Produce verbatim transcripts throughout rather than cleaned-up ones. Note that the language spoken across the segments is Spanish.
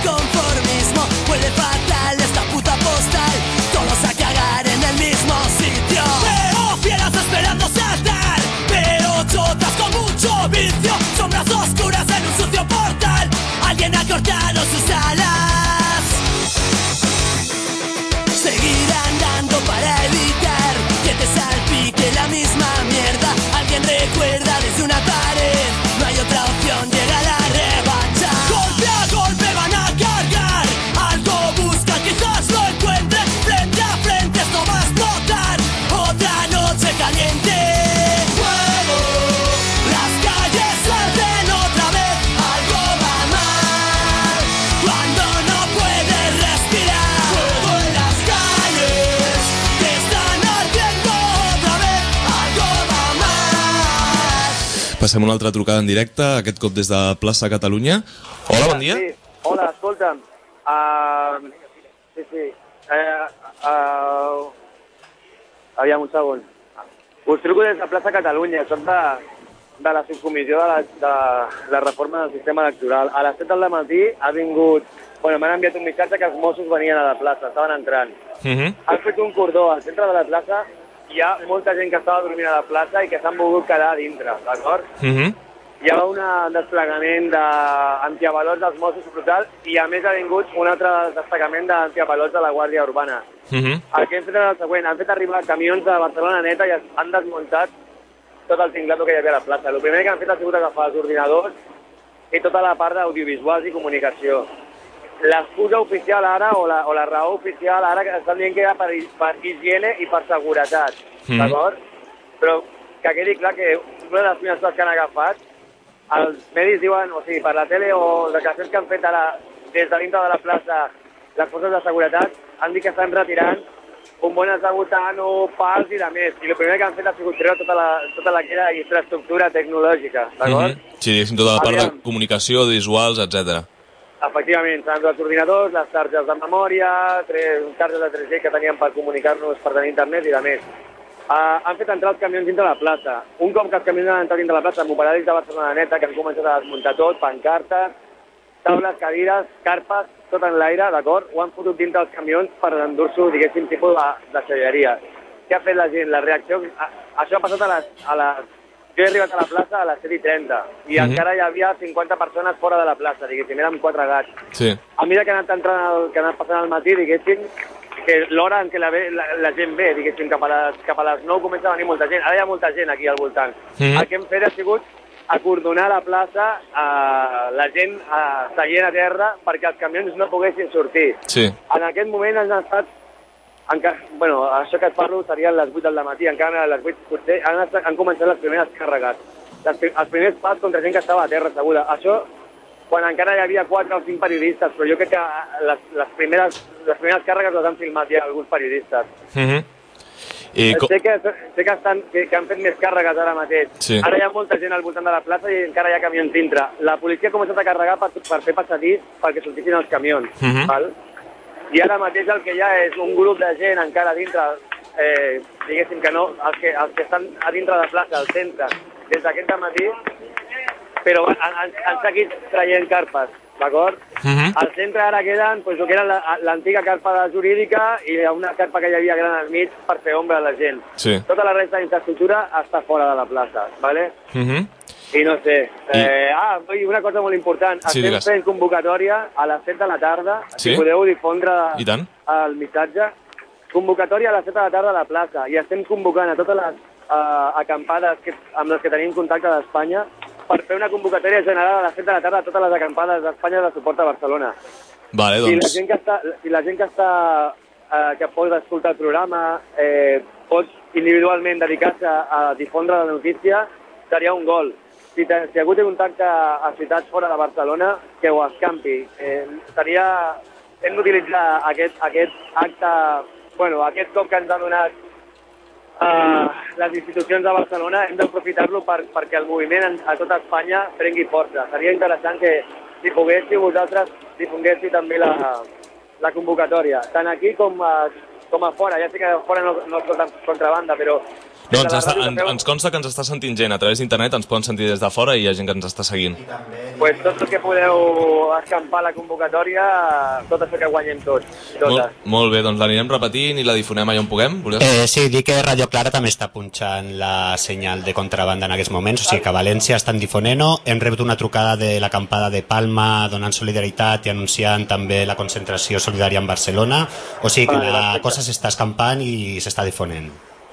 conformismo. Huele fatal esta puta postal, todos a cagar en el mismo sitio. Veo fieras esperando saltar, veo chotas con mucho vicio, sombras oscuras en un sucio portal. Alguien ha cortado sus alas. Seguir andando para evitar que te salpique la misma mierda. Alguien recuerda desde una pared, no hay otra opción, llega la revancha. Golpe a golpe van a cargar, algo busca, quizás lo encuentre. Frente a frente esto va a explotar, otra noche caliente. Fuego, las calles arden otra vez, algo va mal cuando no puedes respirar. Fuego en las calles que están ardiendo otra vez, algo va mal. Passem una altra trucada en directe, aquest cop des de plaça Catalunya. Hola, bon dia. Sí, hola, escolta'm. Uh, sí, sí. Uh, uh, aviam, un segon. Us truco des de plaça Catalunya. Soc de, de la subcomissió de la, de la reforma del sistema electoral. A les set del matí ha vingut... Bueno, m'han enviat un missatge que els Mossos venien a la plaça, estaven entrant. Uh -huh. Han fet un cordó al centre de la plaça. Hi ha molta gent que estava dormint a la plaça i que s'han volgut quedar a dintre, d'acord? Uh -huh. Hi ha un desplegament d'antiavalots dels Mossos brutal i a més ha vingut un altre destacament d'antiavalots de la Guàrdia Urbana. Uh -huh. El que hem fet és el següent, han fet arribar camions de Barcelona Neta i han desmuntat tot el tinglato que hi havia a la plaça. El primer que han fet ha sigut agafar els ordinadors i tota la part d'audiovisuals i comunicació. L'excusa oficial ara, o la, o la raó oficial ara, que estan dient que era per, per higiene i per seguretat, mm. d'acord? Però que quedi clar que una de les primeres coses que han agafat, els medis diuen, o sigui, per la tele o les declaracions que han fet ara des de dintre de la plaça les forces de seguretat, han dit que estan retirant bombones de butano, pals i de més. I el primer que han fet ha sigut treure tota la, tota la que era infraestructura tecnològica, d'acord? Mm -hmm. Sí, diguéssim, tota la part Aviam. de comunicació, de visuals, etcètera. Efectivament, s'han els ordinadors, les targes de memòria, tres targes de tres G que teníem per comunicar-nos, per tenir internet i de més. Uh, han fet entrar els camions dintre la plaça. Un cop que els camions han entrat dintre la plaça, amb operatius de Barcelona Neta, que han començat a desmuntar tot, pancartes, taules, cadires, carpes, tot en l'aire, d'acord? Ho han fotut dintre els camions per endur-s'ho, diguéssim, tipus de, de celleria. Què ha fet la gent? La reacció... A, això ha passat a les, a les... Jo he arribat a la plaça a les set i trenta i mm-hmm. encara hi havia cinquanta persones fora de la plaça, diguéssim, érem quatre gats. Sí. A mesura que ha anat entrant, el, que ha anat passant al matí, diguéssim, que l'hora en què la, la, la gent ve, diguéssim, cap a, les, cap a les nou comença a venir molta gent. Ara hi ha molta gent aquí al voltant. Mm-hmm. El que hem fet ha sigut acordonar la plaça, eh, la gent eh, seient a terra perquè els camions no poguessin sortir. Sí. En aquest moment han estat... Encara, bueno, això que et parlo serien les vuit del matí, encara a les vuit potser han, estat, han començat les primeres càrregues. Les, els primers pas contra gent que estava a terra asseguda. Això quan encara hi havia quatre o cinc periodistes, però jo crec que les, les, primeres, les primeres càrregues les han filmat ja alguns periodistes. Mm-hmm. I sé que, sé que, estan, que, que han fet més càrregues ara mateix. Sí. Ara hi ha molta gent al voltant de la plaça i encara hi ha camions dintre. La policia ha començat a carregar per, per fer passadís perquè sortissin els camions. Mm-hmm. Val? I ara mateix el que hi ha és un grup de gent encara dintre, eh, diguéssim que no, els que, els que estan a dintre de la plaça, al centre, des d'aquest matí, però han, han, han seguit traient carpes, d'acord? Uh-huh. Al centre ara queden pues, el que era l'antiga carpa jurídica i una carpa que hi havia gran al mig per fer ombra a la gent. Sí. Tota la resta d'infraestructura està fora de la plaça, ¿vale? Uh-huh. I no sé. Eh, I... Ah, i una cosa molt important. Sí, estem fent convocatòria a les set de la tarda. Sí? Si podeu difondre el missatge. Convocatòria a les set de la tarda a la plaça. I estem convocant a totes les uh, acampades que, amb les que tenim contacte d'Espanya per fer una convocatòria general a les set de la tarda a totes les acampades d'Espanya de suport a Barcelona. Vale, doncs... Si la gent que està, si la gent que, està, uh, que pot escoltar el programa eh, pot individualment dedicar-se a difondre la notícia, seria un gol. Si, si algú té contacte a ciutats fora de Barcelona, que ho escampi. Eh, seria... Hem d'utilitzar aquest, aquest acte, bueno, aquest cop que ens ha donat uh, les institucions de Barcelona, hem d'aprofitar-lo per, perquè el moviment a tota Espanya prengui força. Seria interessant que, si poguéssiu, vosaltres difonguéssiu també la, la convocatòria, tant aquí com a, com a fora. Ja sé que a fora no, no és contrabanda, però No, ens, està, en, ens consta que ens està sentint gent a través d'internet, ens poden sentir des de fora i hi ha gent que ens està seguint. Pues tots els que podeu escampar la convocatòria, tot això que guanyem tots. Molt, molt bé, doncs l'anirem repetint i la difonem allà on puguem. Eh, sí, dic que Radio Clara també està punxant la senyal de contrabanda en aquests moments, o sigui que a València estan difonent-ho. Hem rebut una trucada de l'acampada de Palma donant solidaritat i anunciant també la concentració solidària en Barcelona, o sigui que la cosa s'està escampant i s'està difonent.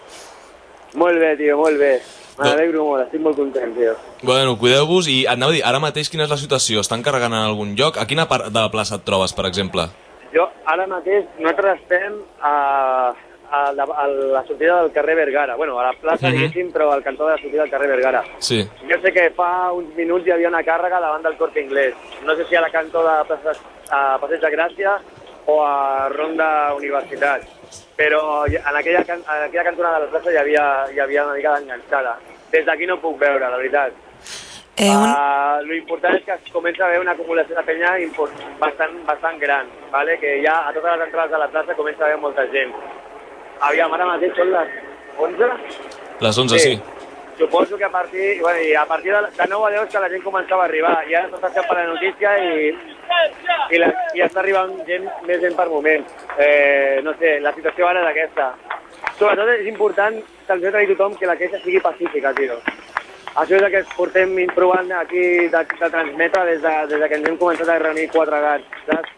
Molt bé, tio, molt bé. M'alegro molt, estic molt content, tio. Bueno, cuideu-vos i anava a dir, ara mateix quina és la situació? Estan carregant en algun lloc? A quina part de la plaça et trobes, per exemple? Jo, ara mateix, nosaltres estem a, a, la, a la sortida del carrer Vergara. Bueno, a la plaça, uh-huh. diguéssim, però al cantó de la sortida del carrer Vergara. Sí. Jo sé que fa uns minuts hi havia una càrrega davant del Corte Inglés. No sé si a la cantó de plaça, a Passeig de Gràcia o a Ronda Universitat. Però en aquella, en aquella cantonada de la plaça hi havia, hi havia una mica d'enganxada. Des d'aquí no puc veure, la veritat. Eh, un... uh, lo important és que es comença a veure una acumulació de penya bastant, bastant gran, ¿vale? Que ja a totes les entrades de la plaça comença a haver molta gent. Aviam, ara mateix són les onze? Les onze, sí. sí. Suposo que a partir, bueno, i a partir de, de nou a deu és que la gent començava a arribar. I ara tot està per la notícia i, i, la, i està arribant gent, més gent per moment. Eh, no sé, la situació ara és aquesta. Sobretot és important transmetre a tothom que la queixa sigui pacífica, tio. Això és el que portem provant aquí de, de transmetre des de, des de que ens hem començat a reunir quatre gats, saps?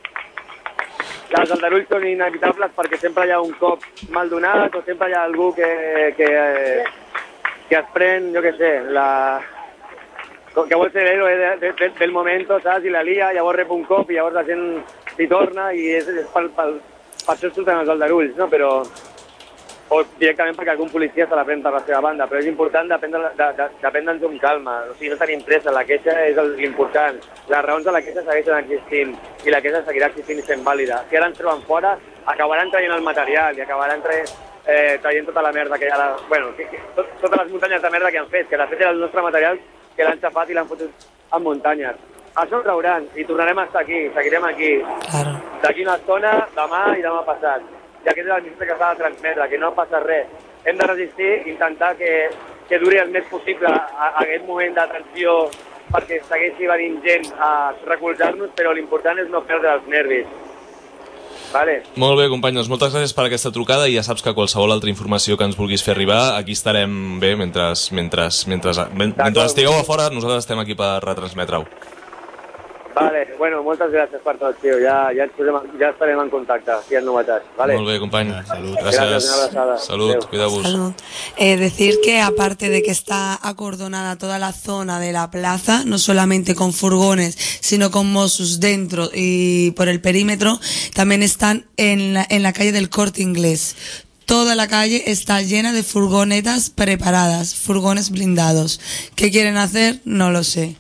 Les aldarulls són inevitables perquè sempre hi ha un cop mal donat o sempre hi ha algú que, que, que es pren, jo què sé, la... que vol ser l'héroe de, de, de, del moment, saps? I la lia, llavors rep un cop i llavors la gent s'hi torna i és, és per, per, per això surten els aldarulls, no? Però... o directament perquè algun policia se la pren per la seva banda, però és important dependre'ns de, de, de amb calma, o sigui, no tenim pressa, la queixa és l'important, les raons de la queixa segueixen existint i la queixa seguirà existint i sent vàlida. Si ara ens troben fora, acabaran traient el material i acabaran traient, eh, traient tota la merda que hi ha, la, bueno, que, que, tot, totes les muntanyes de merda que han fet, que de fet era el nostre material que l'han xafat i l'han fotut en muntanyes. Això ho trauran i tornarem a estar aquí, seguirem aquí, claro. D'aquí una estona, demà i demà passat. I aquest és el missatge que s'ha de transmetre, que no passa res. Hem de resistir, intentar que, que duri el més possible a, a aquest moment de tensió perquè segueixi venint gent a recolzar-nos, però l'important és no perdre els nervis. Vale. Molt bé, company, doncs moltes gràcies per aquesta trucada i ja saps que qualsevol altra informació que ens vulguis fer arribar, aquí estarem bé mentre, mentre, mentre, mentre estigueu a fora, nosaltres estem aquí per retransmetre-ho. Vale, bueno, moltes gràcies per tot, tio. Ja, ja, posem, ja estarem en contacte, si hi ha novetats. Vale. Molt bé, company. Salut. Gracias. Gracias. Salud, cuidado-vos. Salud. Eh, decir que aparte de que está acordonada toda la zona de la plaza, no solamente con furgones, sino con Mossos dentro y por el perímetro, también están en la, en la calle del Corte Inglés. Toda la calle está llena de furgonetas preparadas, furgones blindados. ¿Qué quieren hacer? No lo sé.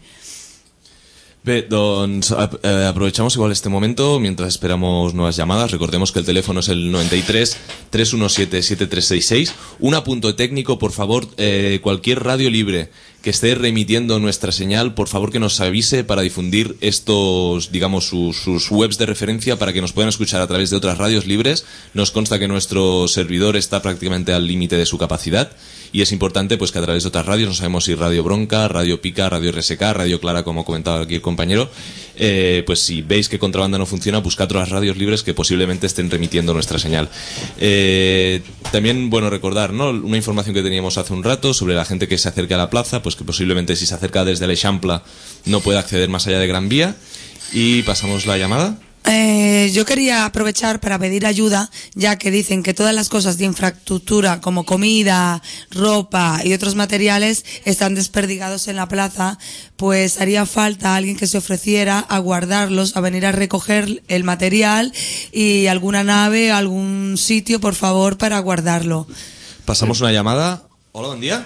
Bé, doncs eh, aprovechamos igual este momento mientras esperamos nuevas llamadas. Recordemos que el teléfono es el noventa y tres, trescientos diecisiete, setenta y tres sesenta y seis. Un apunto técnico, por favor, eh, cualquier radio libre que esté remitiendo nuestra señal, por favor que nos avise para difundir estos, digamos, sus, sus webs de referencia para que nos puedan escuchar a través de otras radios libres. Nos consta que nuestro servidor está prácticamente al límite de su capacidad y es importante pues que a través de otras radios, no sabemos si Radio Bronca, Radio Pica, Radio R S K, Radio Clara, como comentaba aquí el compañero, eh, pues si veis que Contrabanda no funciona, buscad otras radios libres que posiblemente estén remitiendo nuestra señal. Eh, también, bueno, recordar, ¿no?, una información que teníamos hace un rato sobre la gente que se acerca a la plaza, pues que posiblemente si se acerca desde el Eixample no pueda acceder más allá de Gran Vía. Y pasamos la llamada. Eh, yo quería aprovechar para pedir ayuda, ya que dicen que todas las cosas de infraestructura como comida, ropa y otros materiales están desperdigados en la plaza, pues haría falta alguien que se ofreciera a guardarlos, a venir a recoger el material y alguna nave, algún sitio, por favor, para guardarlo. Pasamos una llamada. Hola, buen día.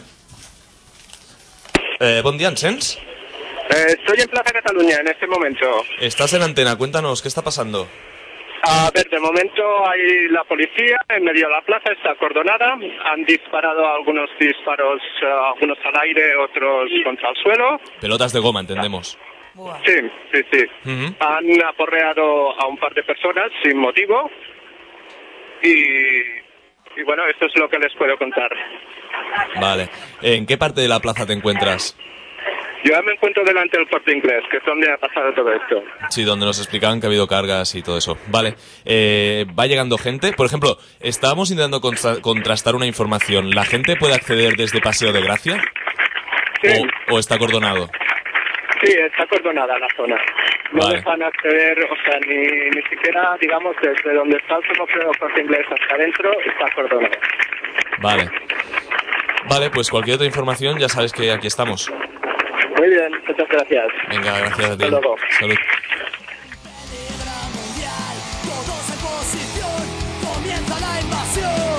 Eh, buen día, ¿Ansens? Eh, estoy en Plaza Cataluña en este momento. Estás en antena, cuéntanos, ¿qué está pasando? A ver, de momento hay la policía en medio de la plaza, está acordonada. Han disparado algunos disparos, uh, algunos al aire, otros contra el suelo. Pelotas de goma, entendemos. Sí, sí, sí. Uh-huh. Han aporreado a un par de personas sin motivo y y bueno, esto es lo que les puedo contar. Vale. ¿En qué parte de la plaza te encuentras? Yo ya me encuentro delante del Corte Inglés, que es donde ha pasado todo esto. Sí, donde nos explicaban que ha habido cargas y todo eso. Vale. Eh, ¿Va llegando gente? Por ejemplo, estábamos intentando contra- contrastar una información. ¿La gente puede acceder desde Paseo de Gracia? Sí. ¿O, o está acordonado? Sí, está acordonada la zona. No Vale. dejan acceder, o sea, ni, ni siquiera, digamos, desde donde está el semáforo del Corte Inglés hasta adentro, está acordonado. Vale. Vale, pues cualquier otra información ya sabes que aquí estamos. Muy bien, muchas gracias. Venga, gracias a ti. Hasta luego. Salud. Guerra mundial, todos en posición, comienza la invasión.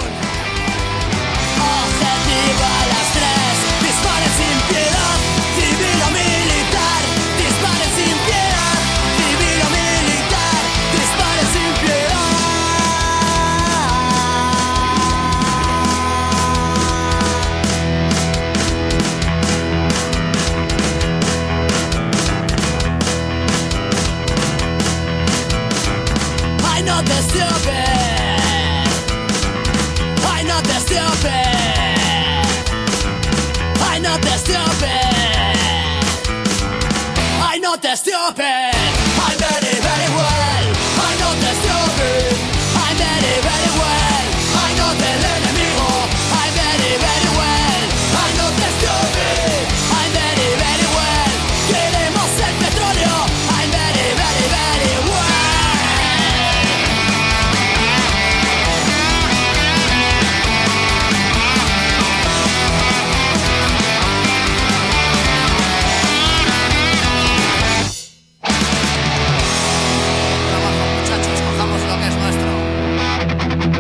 Objetivo a las tres, disparen sin piedad, civil o militar, disparen sin piedad, civil o militar, disparen sin piedad. I know the stupid. I know the stupid. I know the stupid. I know the stupid. I'm very, very well. I know the stupid. I'm very, very well. I know del enemigo. I'm very, very well. I know the stupid. I'm very, very well. Queremos el petróleo. I'm very, very, very well. Muchachos, cojamos lo que es nuestro.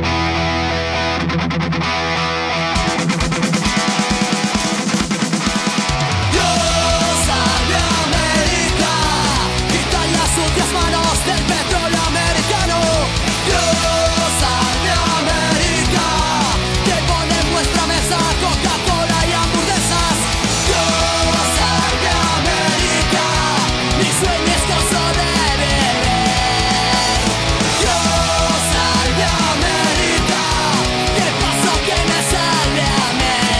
Dios salve a América, quitan las sucias manos del petróleo americano. Dios salve a América, que pone en vuestra mesa Coca-Cola y hamburguesas. Dios salve a América, mi sueño es gozo de beber. Dios salve a América, ¿qué pasó que me salve a mí?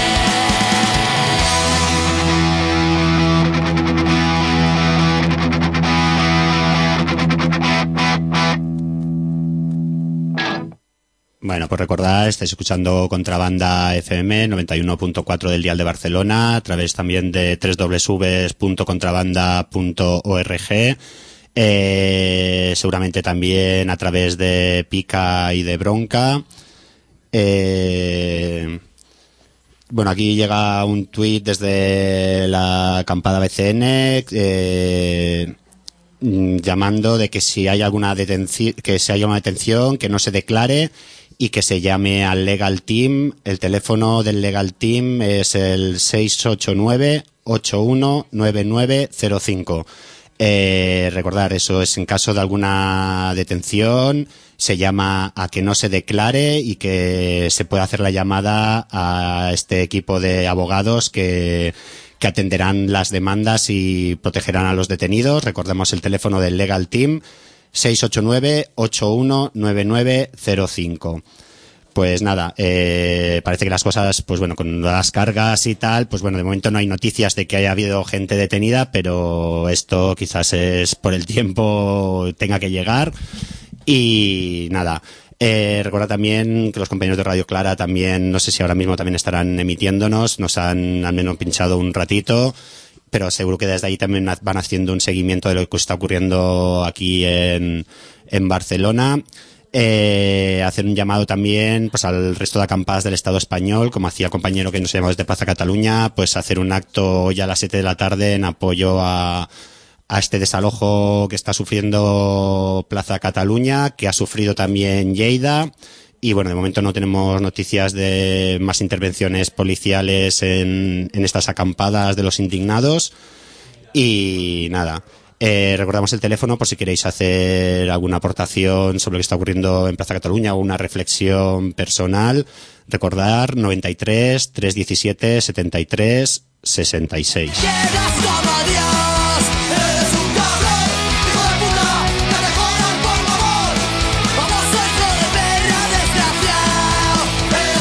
Bueno, pues recordad, estáis escuchando Contrabanda F M noventa y uno punto cuatro del dial de Barcelona, a través también de doble u doble u doble u punto contrabanda punto org, eh, seguramente también a través de Pica y de Bronca. Eh, bueno, aquí llega un tuit desde la acampada B C N, eh, mm, llamando de que si hay alguna detención, que si hay una detención, que no se declare y que se llame al Legal Team. El teléfono del Legal Team es el seis ocho nueve, ocho uno nueve nueve cero cinco. Eh, recordar, eso es en caso de alguna detención, se llama a que no se declare y que se puede hacer la llamada a este equipo de abogados que que atenderán las demandas y protegerán a los detenidos. Recordemos el teléfono del Legal Team, seis ocho nueve, ocho uno nueve nueve cero cinco. Pues nada, eh, parece que las cosas, pues bueno, con las cargas y tal, pues bueno, de momento no hay noticias de que haya habido gente detenida, pero esto quizás es por el tiempo tenga que llegar. Y nada, eh, recuerda también que los compañeros de Radio Clara también, no sé si ahora mismo también estarán emitiéndonos, nos han al menos pinchado un ratito, pero seguro que desde ahí también van haciendo un seguimiento de lo que está ocurriendo aquí en, en Barcelona. Eh, hacer un llamado también pues al resto de acampadas del Estado español, como hacía el compañero que nos llamó desde Plaza Cataluña, pues hacer un acto hoy a las siete de la tarde en apoyo a, a este desalojo que está sufriendo Plaza Cataluña, que ha sufrido también Lleida. Y bueno, de momento no tenemos noticias de más intervenciones policiales en, en estas acampadas de los indignados. Y nada, eh, recordamos el teléfono por si queréis hacer alguna aportación sobre lo que está ocurriendo en Plaza Cataluña o una reflexión personal. Recordar noventa y tres, trescientos diecisiete, setenta y tres, sesenta y seis. Llegas como Dios, eres un cabrón, hijo de puta, que mejoran por favor. Vamos a hijo de perra desgraciado,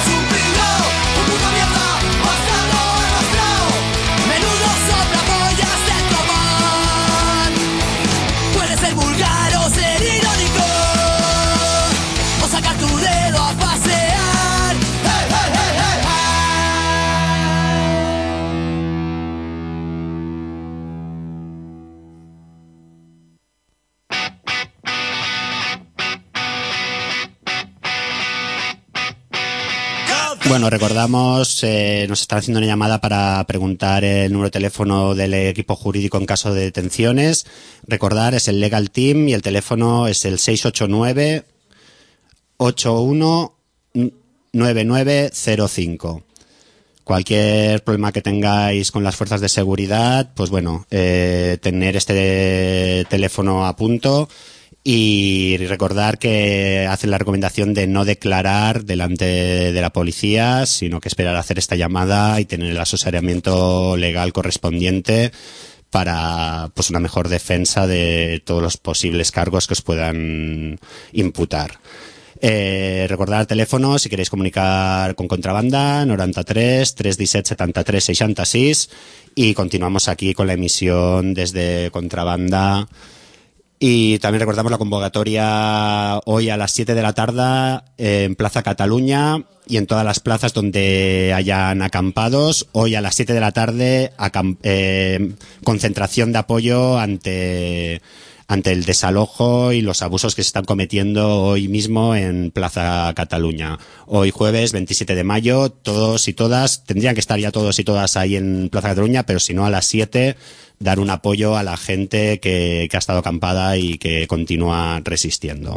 bueno, recordamos, eh, nos están haciendo una llamada para preguntar el número de teléfono del equipo jurídico en caso de detenciones. Recordar, es el Legal Team y el teléfono es el seis ocho nueve ocho uno nueve nueve cero cinco. Cualquier problema que tengáis con las fuerzas de seguridad, pues bueno, eh, tener este teléfono a punto y recordar que hacen la recomendación de no declarar delante de la policía, sino que esperar a hacer esta llamada y tener el asesoramiento legal correspondiente para pues una mejor defensa de todos los posibles cargos que os puedan imputar. Eh, recordar el teléfono si queréis comunicar con Contrabanda, noranta-tres, tres disset, setanta-tres, seixanta-sis, y continuamos aquí con la emisión desde Contrabanda. Y también recordamos la convocatoria hoy a las siete de la tarde en Plaza Cataluña y en todas las plazas donde hayan acampados. Hoy a las siete de la tarde acamp- eh, concentración de apoyo ante... ante el desalojo y los abusos que se están cometiendo hoy mismo en Plaza Cataluña. Hoy jueves veintisiete de mayo, todos y todas, tendrían que estar ya todos y todas ahí en Plaza Cataluña, pero si no a las siete, dar un apoyo a la gente que, que ha estado acampada y que continúa resistiendo.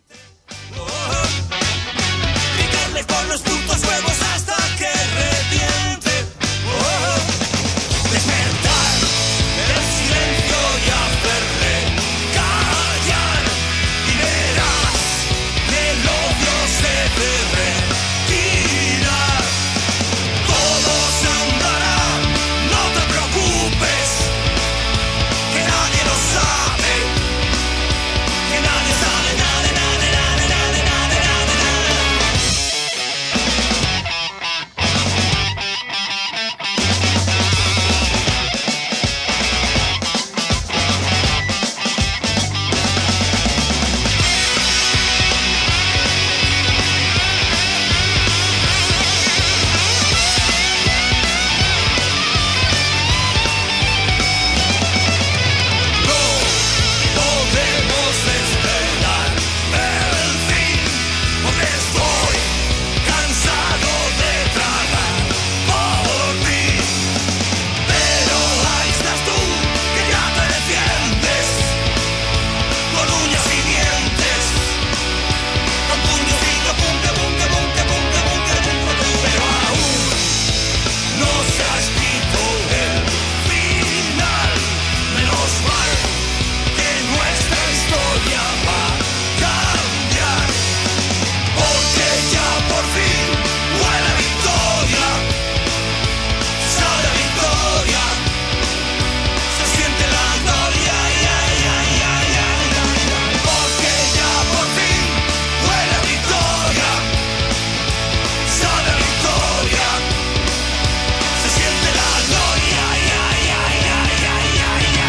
Picarle por los putos huevos hasta que reviente. Despertar del silencio y hacerle callar. Y verás que el odio se derretirá. Todo se andará, no te preocupes, que nadie lo sabe, que nadie sabe, nada, nada, nada, nada, nada, nada, nada. No podemos esperar el fin, porque estoy cansado de tragar por ti. Pero ahí estás tú, que ya te defiendes, con uñas y dientes, con puños y que punte, punte, punte, punte, punte, punte, pero aún no se ha escrito el final. Menos mal que nuestra historia va a cambiar, porque ya por fin huele a victoria, sabe a victoria, se siente la gloria, ya, ya, ya, ya, ya, ya. Porque ya por fin huele a victoria, sabe a victoria, se siente la gloria, ya, ya, ya, ya, ya, ya.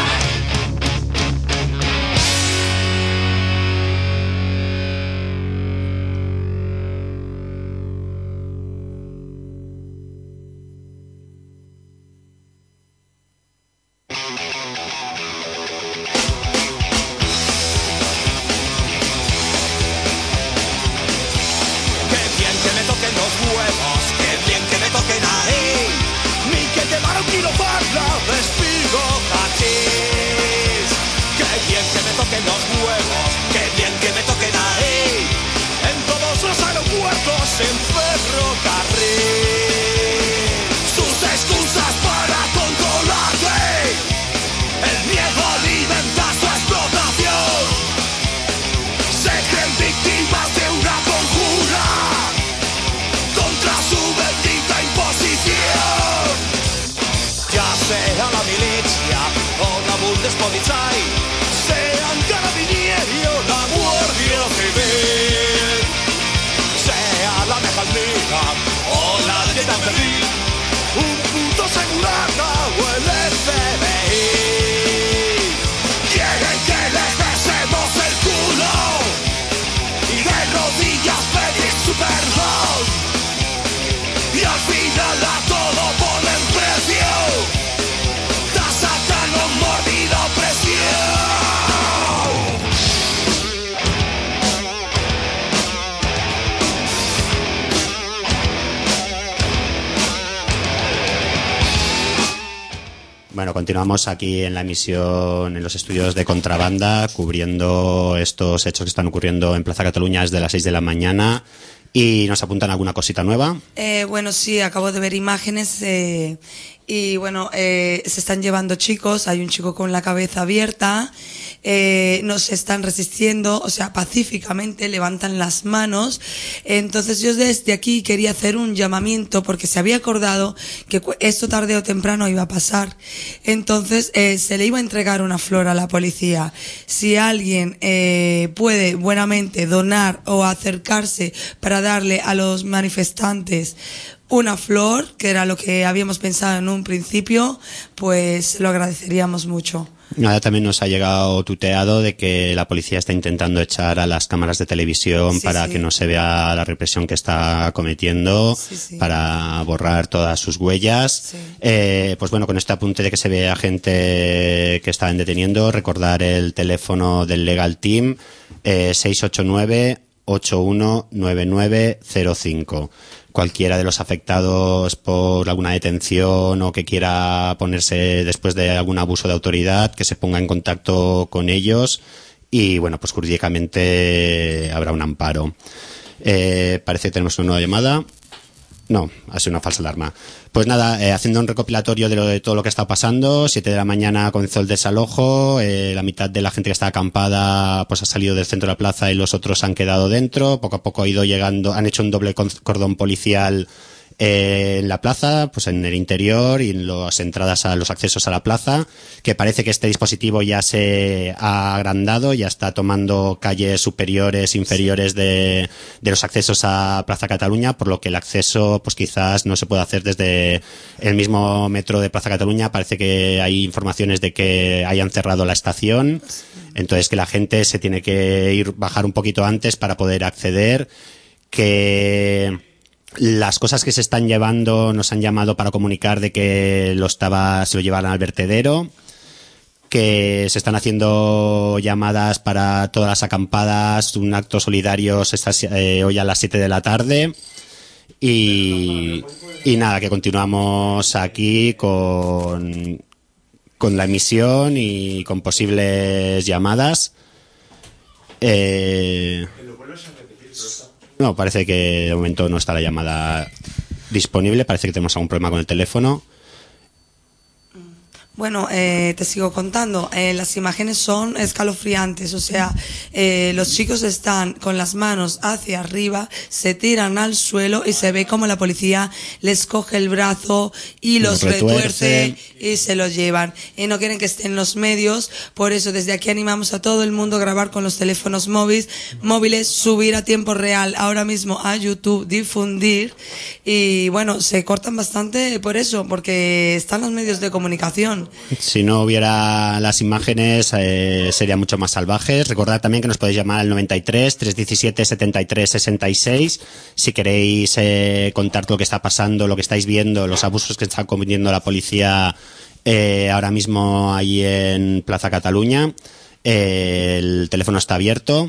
Qué bien que me toquen los huevos, qué bien que me toquen ahí, ni que quemar un kilo parla, respiro hachís. Qué bien que me toquen los huevos, qué bien que me toquen ahí, en todos los aeropuertos, en ferrocarril. Sus excusas para controlarte, el miedo alimenta su explotación. Se creen víctimas de una conjura contra su bendita imposición. Ya sea la milicia o la Bundespolizei, sean carabinieri o la Guardia Civil, sea la Mejalliga o la Gendarmerie, un puto segurata o el F B I. Quieren que les besemos el culo y de rodillas pedir su perdón, y al final a todo ponen precio, da sacando mordida opresión. continuamos aquí en la emisión en los estudios de Contrabanda, cubriendo estos hechos que están ocurriendo en Plaza Cataluña desde las seis de la mañana. ¿Y nos apuntan alguna cosita nueva? Eh, bueno, sí, acabo de ver imágenes eh, y bueno, eh, se están llevando chicos, hay un chico con la cabeza abierta, eh, no se están resistiendo, o sea, pacíficamente levantan las manos. Entonces yo desde aquí quería hacer un llamamiento porque se había acordado que esto tarde o temprano iba a pasar. Entonces eh, se le iba a entregar una flor a la policía. Si alguien eh, puede buenamente donar o acercarse para darle a los manifestantes una flor, que era lo que habíamos pensado en un principio, pues lo agradeceríamos mucho. Nada, también nos ha llegado tuteado de que la policía está intentando echar a las cámaras de televisión sí, para sí. que no se vea la represión que está cometiendo, sí, sí. para borrar todas sus huellas. Sí. Eh, pues bueno, con este apunte de que se ve a gente que estaban deteniendo, recordar el teléfono del Legal Team, eh, seis ocho nueve, ocho uno nueve nueve cero cinco. Cualquiera de los afectados por alguna detención o que quiera ponerse después de algún abuso de autoridad, que se ponga en contacto con ellos y, bueno, pues jurídicamente habrá un amparo. Eh, parece que tenemos una nueva llamada. No, ha sido una falsa alarma. Pues nada, eh, haciendo un recopilatorio de, lo, de todo lo que está pasando, siete de la mañana comenzó el desalojo, eh, la mitad de la gente que está acampada pues ha salido del centro de la plaza y los otros han quedado dentro, poco a poco ha ido llegando, han hecho un doble cordón policial eh, en la plaza, pues en el interior y en las entradas a los accesos a la plaza, que parece que este dispositivo ya se ha agrandado, ya está tomando calles superiores, inferiores de, de los accesos a Plaza Cataluña, por lo que el acceso pues quizás no se puede hacer desde el mismo metro de Plaza Cataluña. Parece que hay informaciones de que hayan cerrado la estación, entonces que la gente se tiene que ir bajar un poquito antes para poder acceder, que las cosas que se están llevando nos han llamado para comunicar de que lo estaba, se lo llevaran al vertedero, que se están haciendo llamadas para todas las acampadas, un acto solidario está, eh, hoy a las siete de la tarde y, y nada, que continuamos aquí con, con la emisión y con posibles llamadas. Eh, No, parece que de momento no está la llamada disponible, parece que tenemos algún problema con el teléfono. Bueno, eh, te sigo contando. Eh, las imágenes son escalofriantes, o sea, eh, los chicos están con las manos hacia arriba, se tiran al suelo y se ve como la policía les coge el brazo y los, los retuerce y se los llevan. Y no quieren que estén en los medios, por eso desde aquí animamos a todo el mundo a grabar con los teléfonos móviles, móviles, subir a tiempo real ahora mismo a YouTube, difundir y bueno, se cortan bastante por eso, porque están los medios de comunicación. Si no hubiera las imágenes eh, serían mucho más salvajes. Recordad también que nos podéis llamar al noventa y tres, trescientos diecisiete, setenta y tres sesenta y seis si queréis eh, contar lo que está pasando, lo que estáis viendo, los abusos que está cometiendo la policía eh, ahora mismo ahí en Plaza Cataluña. Eh, el teléfono está abierto.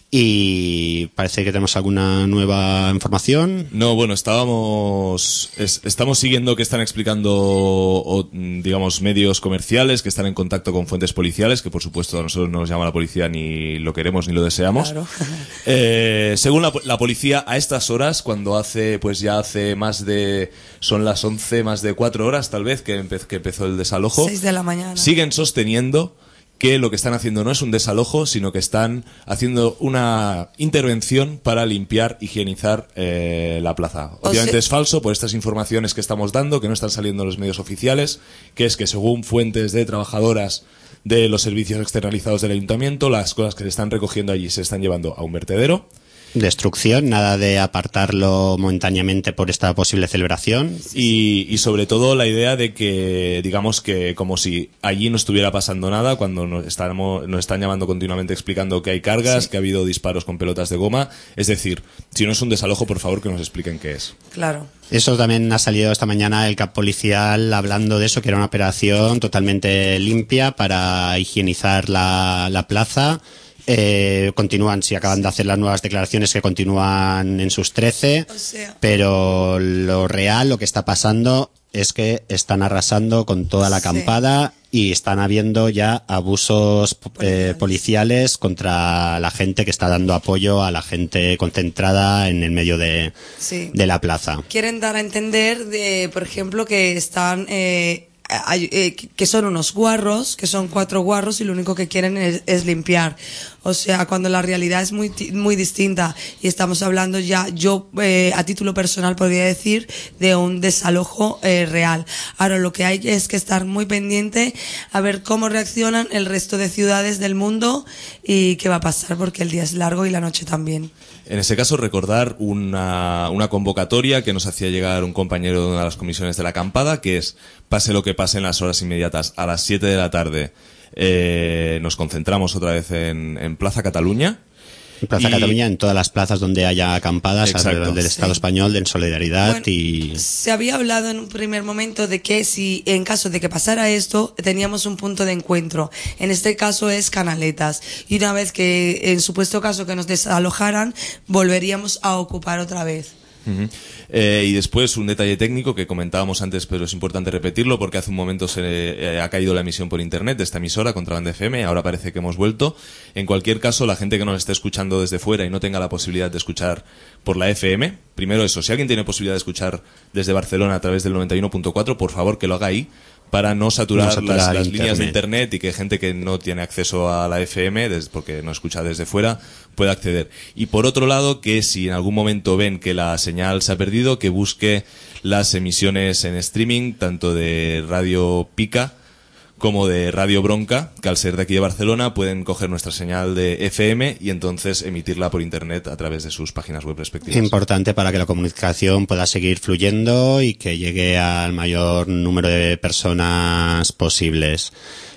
Y parece que tenemos alguna nueva información. No, bueno, estábamos es, estamos siguiendo que están explicando, o, digamos, medios comerciales que están en contacto con fuentes policiales, que por supuesto a nosotros no nos llama la policía ni lo queremos ni lo deseamos. Claro. Eh, según la, la policía, a estas horas, cuando hace, pues ya hace más de, son las once, más de cuatro horas tal vez que, empe, que empezó el desalojo. Seis de la mañana. Siguen sosteniendo que lo que están haciendo no es un desalojo, sino que están haciendo una intervención para limpiar, higienizar eh, la plaza. Obviamente o sea, es falso por estas informaciones que estamos dando, que no están saliendo en los medios oficiales, que es que según fuentes de trabajadoras de los servicios externalizados del ayuntamiento, las cosas que se están recogiendo allí se están llevando a un vertedero. Destrucción, nada de apartarlo momentáneamente por esta posible celebración. Y, y sobre todo la idea de que, digamos que como si allí no estuviera pasando nada, cuando nos, estamos, nos están llamando continuamente explicando que hay cargas, sí, que ha habido disparos con pelotas de goma. Es decir, si no es un desalojo, por favor que nos expliquen qué es. Claro. Eso también ha salido esta mañana el cap policial hablando de eso, que era una operación totalmente limpia para higienizar la, la plaza. Eh, continúan, si acaban de hacer las nuevas declaraciones, que continúan en sus trece, O sea. pero lo real, lo que está pasando es que están arrasando con toda la Sí. acampada y están habiendo ya abusos eh, Policiales. policiales contra la gente que está dando apoyo a la gente concentrada en el medio de, Sí. de la plaza. Quieren dar a entender, de, por ejemplo, que están eh, ay- eh, que son unos guarros, que son cuatro guarros y lo único que quieren es, es limpiar. O sea, cuando la realidad es muy ti- muy distinta y estamos hablando ya, yo eh, a título personal podría decir, de un desalojo eh, real. Ahora lo que hay es que estar muy pendiente a ver cómo reaccionan el resto de ciudades del mundo y qué va a pasar, porque el día es largo y la noche también. En ese caso, recordar una, una convocatoria que nos hacía llegar un compañero de una de las comisiones de la acampada, que es, pase lo que pase en las horas inmediatas, a las siete de la tarde, eh, nos concentramos otra vez en, en Plaza Cataluña. En Plaza Y- Cataluña, en todas las plazas donde haya acampadas Exacto. alrededor del Sí. Estado español, en solidaridad Bueno, y... se había hablado en un primer momento de que si en caso de que pasara esto, teníamos un punto de encuentro. En este caso es Canaletas. Y una vez que, en supuesto caso que nos desalojaran, volveríamos a ocupar otra vez. Ujú. Eh, y después un detalle técnico que comentábamos antes, pero es importante repetirlo porque hace un momento se eh, ha caído la emisión por internet de esta emisora, Contrabanda F M, ahora parece que hemos vuelto. En cualquier caso, la gente que nos esté escuchando desde fuera y no tenga la posibilidad de escuchar por la F M, primero eso, si alguien tiene posibilidad de escuchar desde Barcelona a través del noventa y uno punto cuatro, por favor que lo haga ahí, para no saturar, No saturar las, las internet. líneas de internet y que gente que no tiene acceso a la F M, des- porque no escucha desde fuera, pueda acceder. Y por otro lado, que si en algún momento ven que la señal se ha perdido, que busque las emisiones en streaming, tanto de Radio Pica como de Radio Bronca, que al ser de aquí de Barcelona pueden coger nuestra señal de F M y entonces emitirla por internet a través de sus páginas web respectivas. Importante para que la comunicación pueda seguir fluyendo y que llegue al mayor número de personas posibles.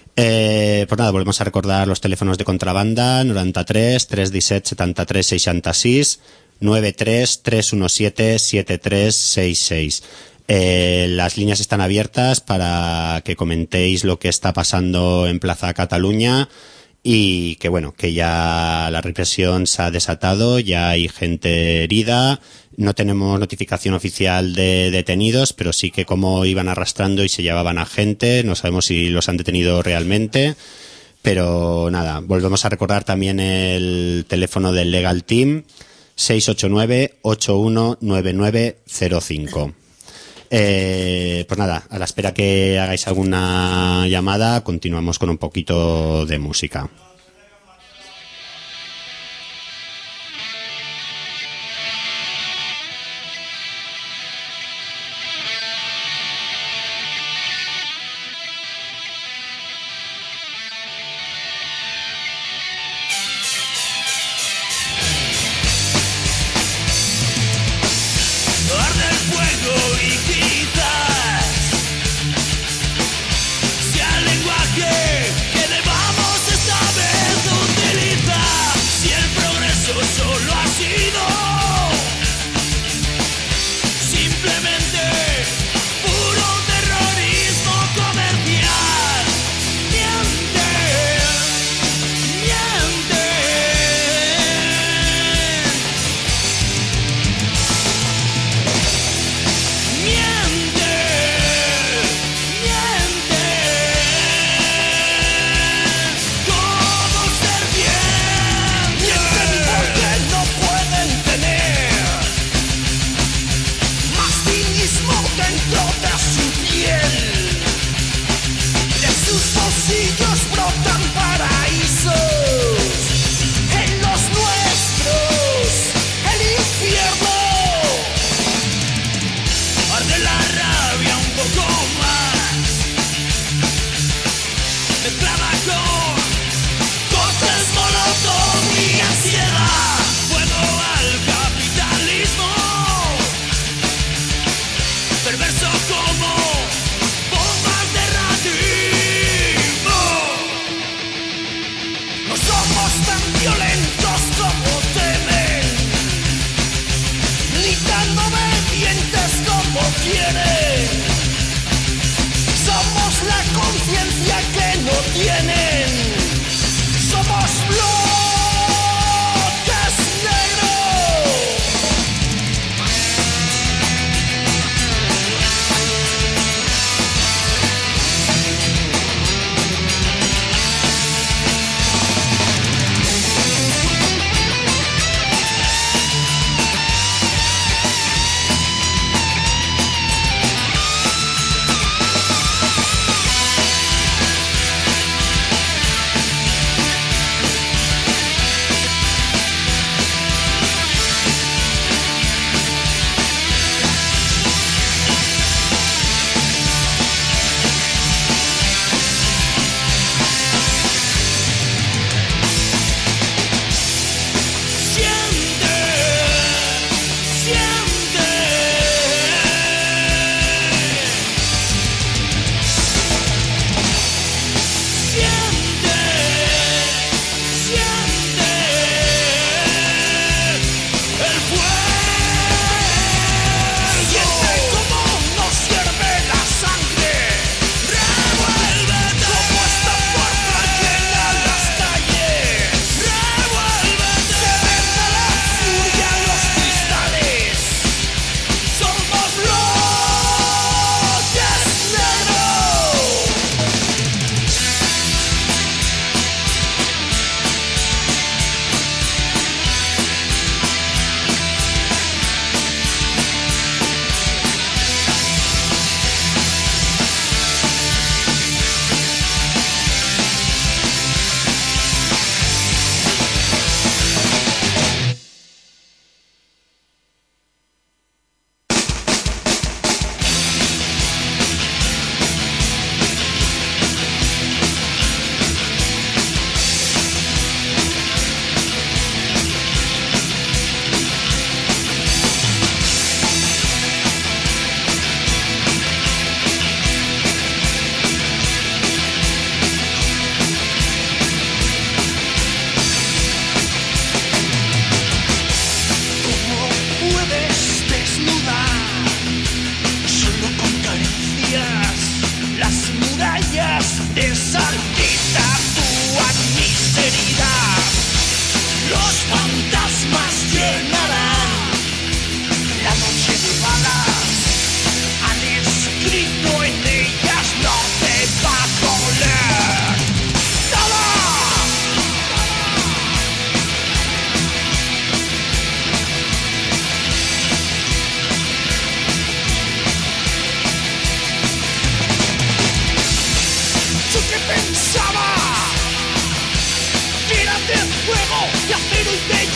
Eh, pues nada, volvemos a recordar los teléfonos de Contrabanda: noranta-tres, tres disset, setanta-tres, seixanta-sis, noventa-tres, tres diecisiete, setenta y tres sesenta y seis. Eh, las líneas están abiertas para que comentéis lo que está pasando en Plaza Cataluña y que bueno, que ya la represión se ha desatado, ya hay gente herida, no tenemos notificación oficial de detenidos, pero sí que como iban arrastrando y se llevaban a gente, no sabemos si los han detenido realmente, pero nada, volvemos a recordar también el teléfono del Legal Team, seis ocho nueve, ocho uno nueve nueve cero cinco. Eh, pues nada, a la espera que hagáis alguna llamada, continuamos con un poquito de música. Arde el fuego y quizás sea el lenguaje que debamos esta vez utilizar. Si el progreso solo ha sido simplemente puro terrorismo comercial, miente, miente. Miente, miente. ¿Cómo ser bien? Mienten porque no pueden tener más cinismo dentro de su piel. De sus bolsillos brotan paraísos. En los nuestros, el infierno. Arde la rabia un poco más, mezclada con cócteles molotov y ansiedad. Fuego al capitalismo, perverso como bombas de racismo. No somos tan violentos como temen, ni tan obedientes como quieren. Somos la conciencia que no tienen. Somos los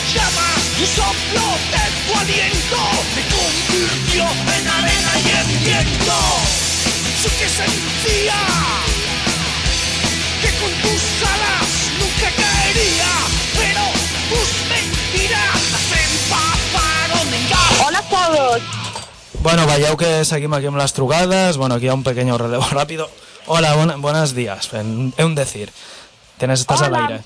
llama, un soplo de tu aliento me convirtió en arena y en viento. Sé que sentía que con tus alas nunca caería, pero tus mentiras las empaparon en gas. Hola a todos. Bueno, veieu que seguim aquí amb les trucades. Bueno, aquí hi ha un pequeño relevo rápido. Hola, bon, buenos días. En, en un decir. Tienes, estás Hola. al aire.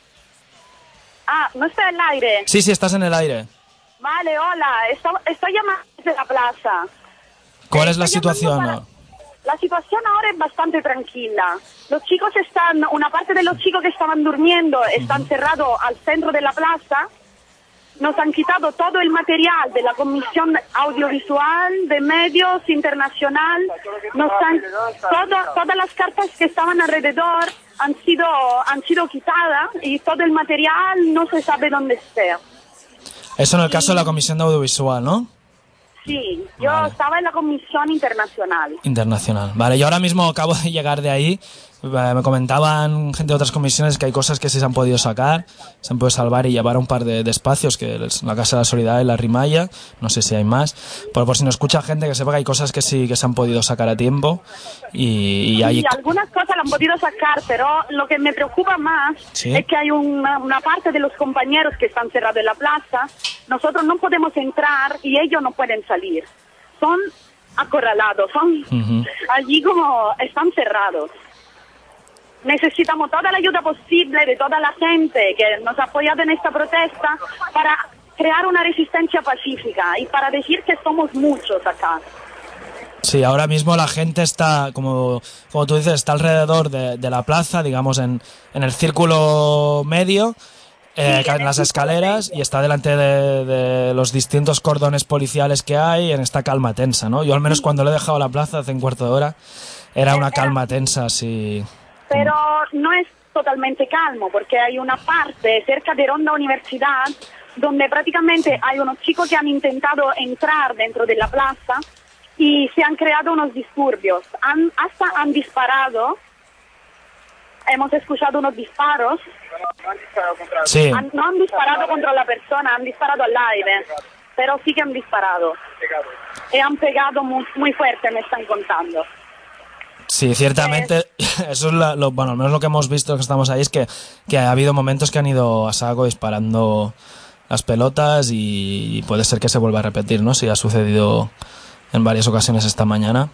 Ah, no estoy al aire. Sí, sí, estás en el aire. Vale, hola. Estoy, estoy llamando desde la plaza. ¿Cuál Eh, es la estoy llamando situación? para- La situación ahora es bastante tranquila. Los chicos están, una parte de los chicos que estaban durmiendo están cerrados al centro de la plaza. Nos han quitado todo el material de la Comisión Audiovisual de Medios Internacional. Nos han, todo- todas las cartas que estaban alrededor han sido, han sido quitadas y todo el material no se sabe dónde esté. Eso en el caso de la Comisión de Audiovisual, ¿no? Sí, yo Vale. estaba en la Comisión Internacional. Internacional. Vale, yo ahora mismo acabo de llegar de ahí. Eh, Me comentaban gente de otras comisiones que hay cosas que sí se han podido sacar, se han podido salvar y llevar a un par de, de espacios, que es la Casa de la Solidaridad y la Rimaya, no sé si hay más, pero por si no escucha gente que sepa que hay cosas que sí que se han podido sacar a tiempo y, y hay... Sí, algunas cosas la han podido sacar, pero lo que me preocupa más Sí. es que hay una, una parte de los compañeros que están cerrados en la plaza. Nosotros no podemos entrar y ellos no pueden salir. Son acorralados, son Ujú. allí como están cerrados. Necesitamos toda la ayuda posible de toda la gente que nos ha apoyado en esta protesta para crear una resistencia pacífica y para decir que somos muchos acá. Sí, ahora mismo la gente está, como, como tú dices, está alrededor de, de la plaza, digamos, en, en el círculo medio, eh, Sí, en en las el escaleras, y está delante de, de los distintos cordones policiales que hay en esta calma tensa, ¿no? Yo al menos cuando le he dejado la plaza hace un cuarto de hora, era una calma tensa, así... Pero no es totalmente calmo porque hay una parte cerca de Ronda Universidad donde prácticamente hay unos chicos que han intentado entrar dentro de la plaza y se han creado unos disturbios. Han, hasta han disparado, hemos escuchado unos disparos. Sí, Han- no han disparado contra la persona, han disparado al aire, pero sí que han disparado. Y han pegado muy, muy fuerte, me están contando. sí, ciertamente, eso es la- lo, bueno, al menos lo que hemos visto que estamos ahí es que, que ha habido momentos que han ido a saco disparando las pelotas y puede ser que se vuelva a repetir, ¿no? Si ha sucedido en varias ocasiones esta mañana.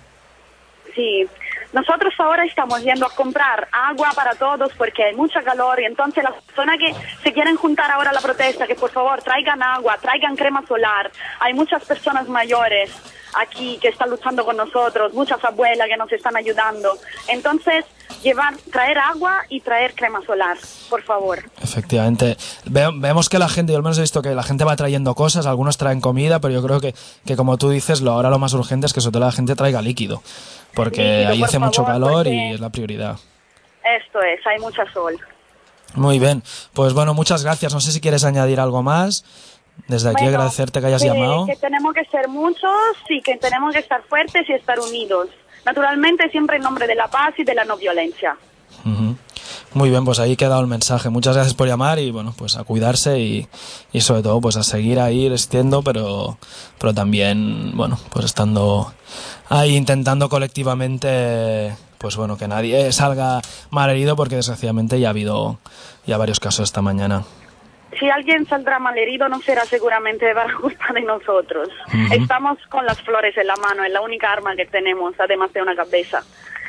Sí, nosotros ahora estamos yendo a comprar agua para todos porque hay mucha calor y entonces las personas que se quieren juntar ahora a la protesta, que por favor traigan agua, traigan crema solar. Hay muchas personas mayores aquí que están luchando con nosotros, muchas abuelas que nos están ayudando. Entonces, llevar, traer agua y traer crema solar, por favor. Efectivamente. Ve- vemos que la gente, yo al menos he visto que la gente va trayendo cosas, algunos traen comida, pero yo creo que, que como tú dices, lo ahora lo más urgente es que sobre todo la gente traiga líquido, porque Líquido, ahí por hace mucho favor, calor porque- y es la prioridad. Esto es, hay mucha sol. Muy bien, pues bueno, muchas gracias. No sé si quieres añadir algo más. Desde aquí Bueno, agradecerte que hayas que- llamado. Que tenemos que ser muchos y que tenemos que estar fuertes y estar unidos. Naturalmente, siempre en nombre de la paz y de la no violencia. Ujú. Muy bien, pues ahí queda el mensaje. Muchas gracias por llamar y bueno, pues a cuidarse y, y sobre todo pues a seguir ahí resistiendo, pero, pero también, bueno, pues estando ahí intentando colectivamente, pues bueno, que nadie salga mal herido porque desgraciadamente ya ha habido ya varios casos esta mañana. Si alguien saldrá malherido, no será seguramente por culpa de nosotros. Ujú. Estamos con las flores en la mano, es la única arma que tenemos, además de una cabeza.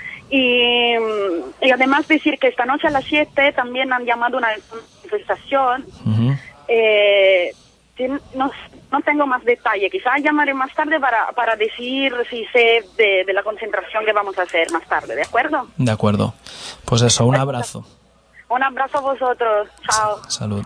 Y, y además decir que esta noche a las siete también han llamado una manifestación. Ujú. Eh, tin- no, no tengo más detalle, quizás llamaré más tarde para, para decir si sé de, de la concentración que vamos a hacer más tarde, ¿de acuerdo? De acuerdo. Pues eso, un abrazo. Un abrazo a vosotros, chao. Salud.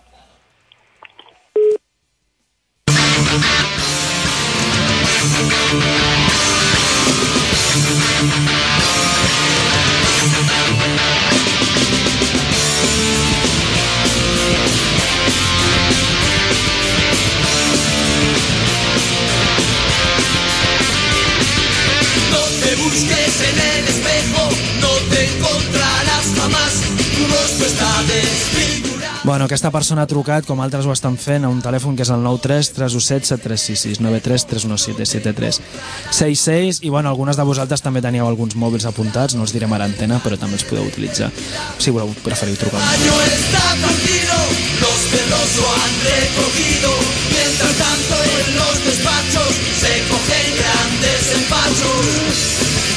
No te busques en el espejo, no te encontrarás jamás. Tu rostro está desfigurado. Bueno, aquesta persona ha trucat, com altres ho estan fent, a un telèfon que és el nou tres tres u set set tres sis sis, nou tres tres u set set tres sis sis, i bueno, algunes de vosaltres també teníeu alguns mòbils apuntats, no els direm a l'antena, però també els podeu utilitzar si voleu, preferiu trucar. Los perros lo han recogido, mientras tanto en los despachos se cogen grandes empachos.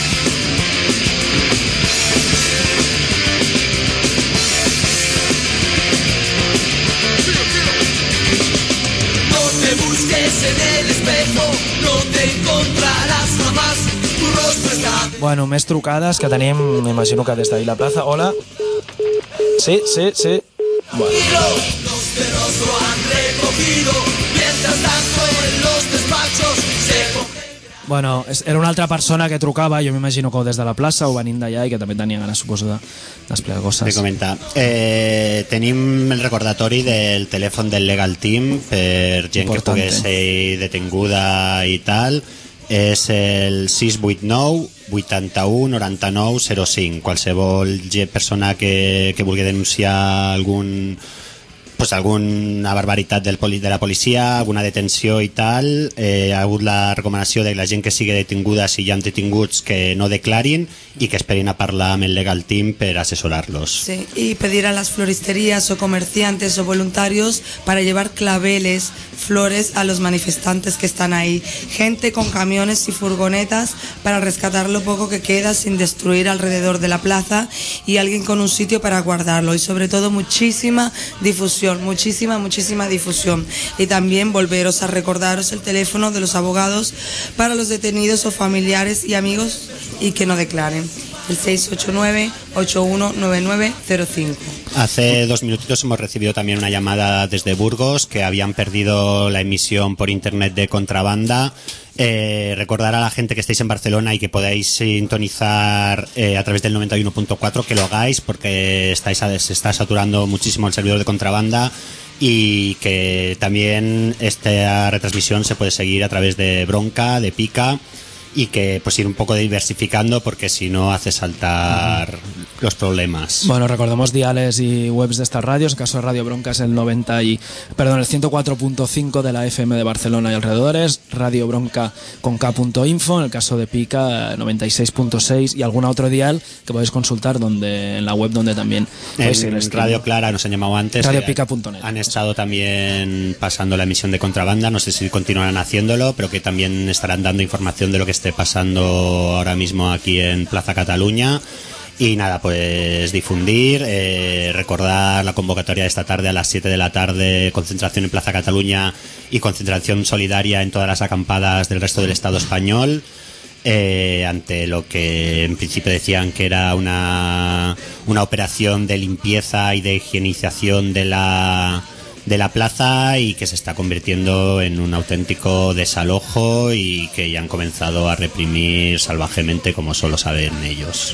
No te busques en el espejo, no te encontrarás jamás, tu rostro está... Bueno, més trucades que tenim, m'imagino que des d'ahir la plaza. Hola. Sí, sí, sí. Bueno. Los perros lo han recogido, mientras tanto en los despachos se cogen... Bueno, era una altra persona que trucava, jo m'imagino que des de la plaça o venint d'allà, i que també tenia ganes, suposo, de desplegar coses. Vull comentar. Eh, tenim el recordatori del telèfon del Legal Team per gent Importante. Que pogués ser detinguda i tal. És el sis vuit nou vuitanta-u noranta-nou zero cinc. Qualsevol persona que, que vulgui denunciar algun... pues alguna barbaritat del poli, de la policia, alguna detenció i tal, eh, ha hagut la recomanació de la gent que sigui detinguda, si hi ha detinguts, que no declarin i que esperin a parlar amb el Legal Team per asesorarlos. Sí, y pedir a las floristerías o comerciantes o voluntarios para llevar claveles, flores a los manifestantes que están ahí. Gente con camiones y furgonetas para rescatar lo poco que queda sin destruir alrededor de la plaza, y alguien con un sitio para guardarlo, y sobre todo muchísima difusión. Muchísima, muchísima difusión. Y también volveros a recordaros el teléfono de los abogados para los detenidos o familiares y amigos y que no declaren. El seis ocho nueve ocho uno nueve nueve cero cinco. Hace dos minutitos hemos recibido también una llamada desde Burgos, que habían perdido la emisión por internet de Contrabanda. Eh, recordar a la gente que estáis en Barcelona y que podáis sintonizar eh, a través del noventa y uno punto cuatro, que lo hagáis, porque estáis, se está saturando muchísimo el servidor de Contrabanda, y que también esta retransmisión se puede seguir a través de Bronca, de Pica, y que pues ir un poco diversificando, porque si no hace saltar uh-huh. los problemas. Bueno, recordemos diales y webs de estas radios. En caso de Radio Bronca es el noventa y, perdón, el ciento cuatro punto cinco de la F M de Barcelona y alrededores, Radio Bronca con K punto info. En el caso de Pica, noventa y seis punto seis, y algún otro dial que podéis consultar donde en la web, donde también podéis en ir. Radio Clara nos han llamado antes, radio pica punto net. Han estado también pasando la emisión de Contrabanda, no sé si continuarán haciéndolo, pero que también estarán dando información de lo que esté pasando ahora mismo aquí en Plaza Cataluña. Y nada, pues difundir, eh, recordar la convocatoria de esta tarde a las siete de la tarde, concentración en Plaza Cataluña y concentración solidaria en todas las acampadas del resto del Estado español, eh, ante lo que en principio decían que era una, una operación de limpieza y de higienización de la... de la plaza, y que se está convirtiendo en un auténtico desalojo, y que ya han comenzado a reprimir salvajemente, como solo saben ellos.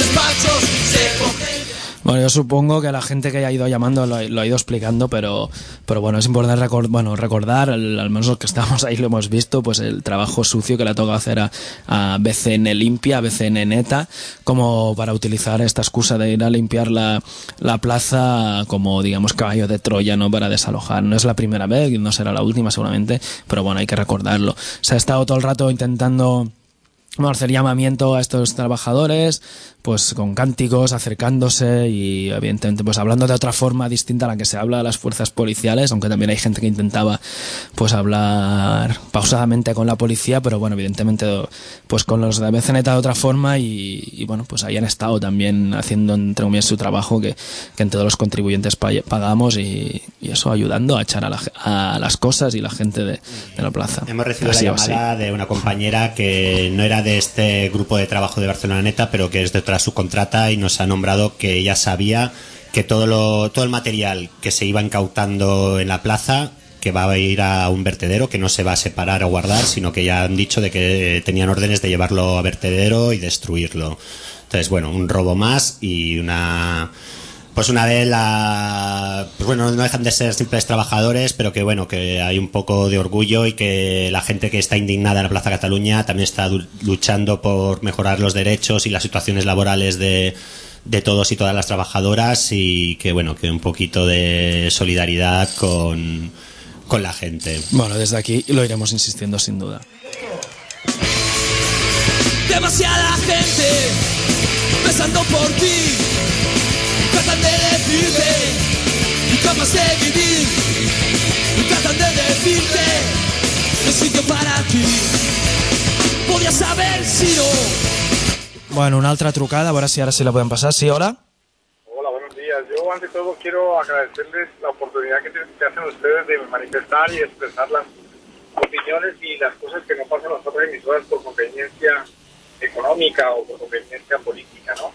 Bueno, yo supongo que la gente que haya ido llamando lo, lo ha ido explicando, pero pero bueno, es importante record, bueno, recordar, al, al menos los que estamos ahí lo hemos visto, pues el trabajo sucio que le ha tocado hacer a, a B C N Limpia, a B C N Neta, como para utilizar esta excusa de ir a limpiar la, la plaza como, digamos, caballo de Troya, ¿no?, para desalojar. No es la primera vez, no será la última seguramente, pero bueno, hay que recordarlo. Se ha estado todo el rato intentando... Bueno, hacer llamamiento a estos trabajadores, pues con cánticos, acercándose y evidentemente pues hablando de otra forma distinta a la que se habla a las fuerzas policiales, aunque también hay gente que intentaba pues hablar pausadamente con la policía, pero bueno, evidentemente pues con los de B C N de otra forma, y, y bueno, pues ahí han estado también haciendo entre comillas su trabajo que, que entre todos los contribuyentes pagamos, y, y eso ayudando a echar a, la, a las cosas y la gente de, de la plaza. Hemos recibido así, la llamada así. de una compañera que no era de este grupo de trabajo de Barcelona Neta, pero que es de otra subcontrata, y nos ha nombrado que ella sabía que todo lo, todo el material que se iba incautando en la plaza, que va a ir a un vertedero, que no se va a separar o guardar, sino que ya han dicho de que tenían órdenes de llevarlo a vertedero y destruirlo. Entonces, bueno, un robo más, y una... Pues una de las... Pues bueno, no dejan de ser simples trabajadores, pero que bueno, que hay un poco de orgullo, y que la gente que está indignada en la Plaza Cataluña también está luchando por mejorar los derechos y las situaciones laborales de, de todos y todas las trabajadoras y que bueno, que un poquito de solidaridad con, con la gente. Bueno, desde aquí lo iremos insistiendo sin duda. Demasiada gente pensando por ti, tratan de decirte cómo has de vivir, tratan de decirte el sitio para ti. Podías saber si no. Bueno, una altra trucada, a veure si ara sí la podem passar. Sí, hola. Hola, buenos días. Yo, ante todo, quiero agradecerles la oportunidad que, que hacen ustedes de manifestar y expresar las opiniones y las cosas que no pasan en las otras emisoras por conveniencia económica o por conveniencia política, ¿no?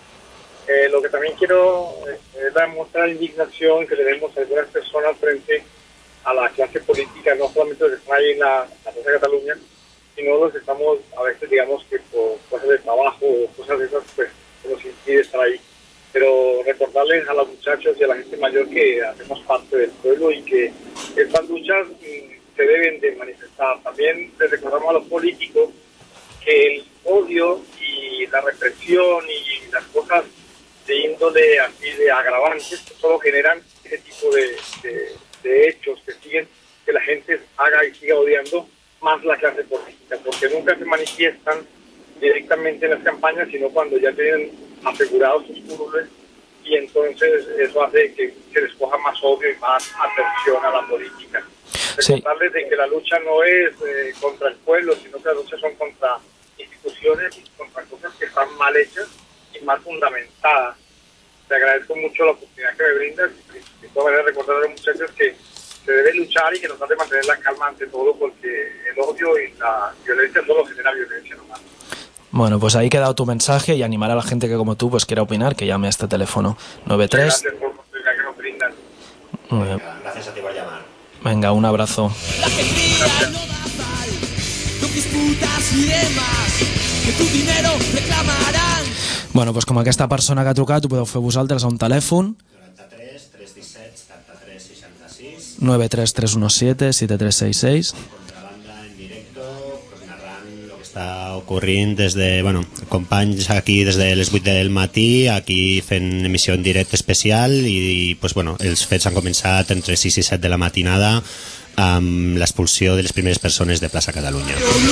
Eh, lo que también quiero eh, es demostrar indignación que le demos a algunas personas frente a la clase política, no solamente los que están ahí en la, la Plaza de Cataluña, sino los que estamos a veces, digamos, que por cosas de trabajo o cosas de esas, pues nos impide estar ahí. Pero recordarles a los muchachos y a la gente mayor que hacemos parte del pueblo y que estas luchas mmm, se deben de manifestar. También les recordamos a los políticos que el odio y la represión y las cosas de índole así de agravantes solo generan ese tipo de, de, de hechos que siguen que la gente haga y siga odiando más la clase política, porque nunca se manifiestan directamente en las campañas, sino cuando ya tienen asegurados sus curules, y entonces eso hace que se les coja más odio y más atención a la política. Sí. Recordarles de que la lucha no es eh, contra el pueblo, sino que las luchas son contra instituciones y contra cosas que están mal hechas y mal fundamentadas. Te agradezco mucho la oportunidad que me brindas y de todas maneras recordar a los muchachos que se debe luchar y que nos hace mantener la calma ante todo, porque el odio y la violencia solo genera violencia nomás. Bueno, pues ahí queda tu mensaje y animar a la gente que como tú pues quiera opinar, que llame a este teléfono nueve tres. Gracias por la oportunidad que nos brindan. Muy bien. Gracias a ti por llamar. Venga, un abrazo. La alegría no da pal, no disputas i demás, que tu dinero reclamarán. Bueno, doncs com aquesta persona que ha trucat, ho podeu fer vosaltres a un telèfon noranta-tres, tres disset, setanta-tres, seixanta-sis nueve tres tres uno siete siete tres seis seis. Contrabanda en directo, pues narrant lo que està ocorrint des de, bueno, companys aquí des de les vuit del matí, aquí fent emissió en directe especial i, pues, bueno, els fets han començat entre sis i set de la matinada amb l'expulsió de les primeres persones de Plaça Catalunya.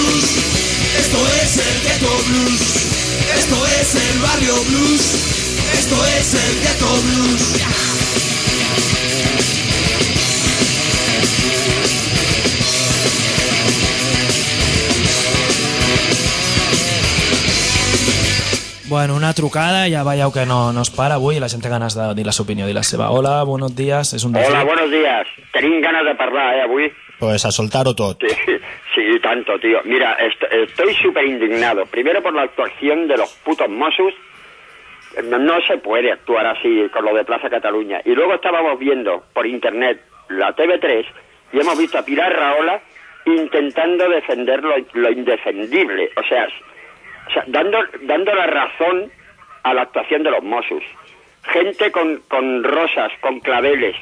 Esto es el Ghetto Blues, esto es el Barrio Blues, esto es el Ghetto Blues. Bueno, una trucada, ja veieu que no, no es para avui i la gent té ganes de dir la seva opinió, dir la seva. Hola, buenos días. Es un Hola, buenos días. Tenim ganas de parlar, eh, avui. Pues a soltar-ho tot. Sí, sí, tanto, tío. Mira, est estoy súper indignado. Primero por la actuación de los putos Mossos. No, no se puede actuar así con lo de Plaza Cataluña. Y luego estábamos viendo por internet la T V tres y hemos visto a Pilar Rahola intentando defender lo, lo indefendible. O sea, o sea dando, dando la razón a la actuación de los Mossos. Gente con, con rosas, con claveles,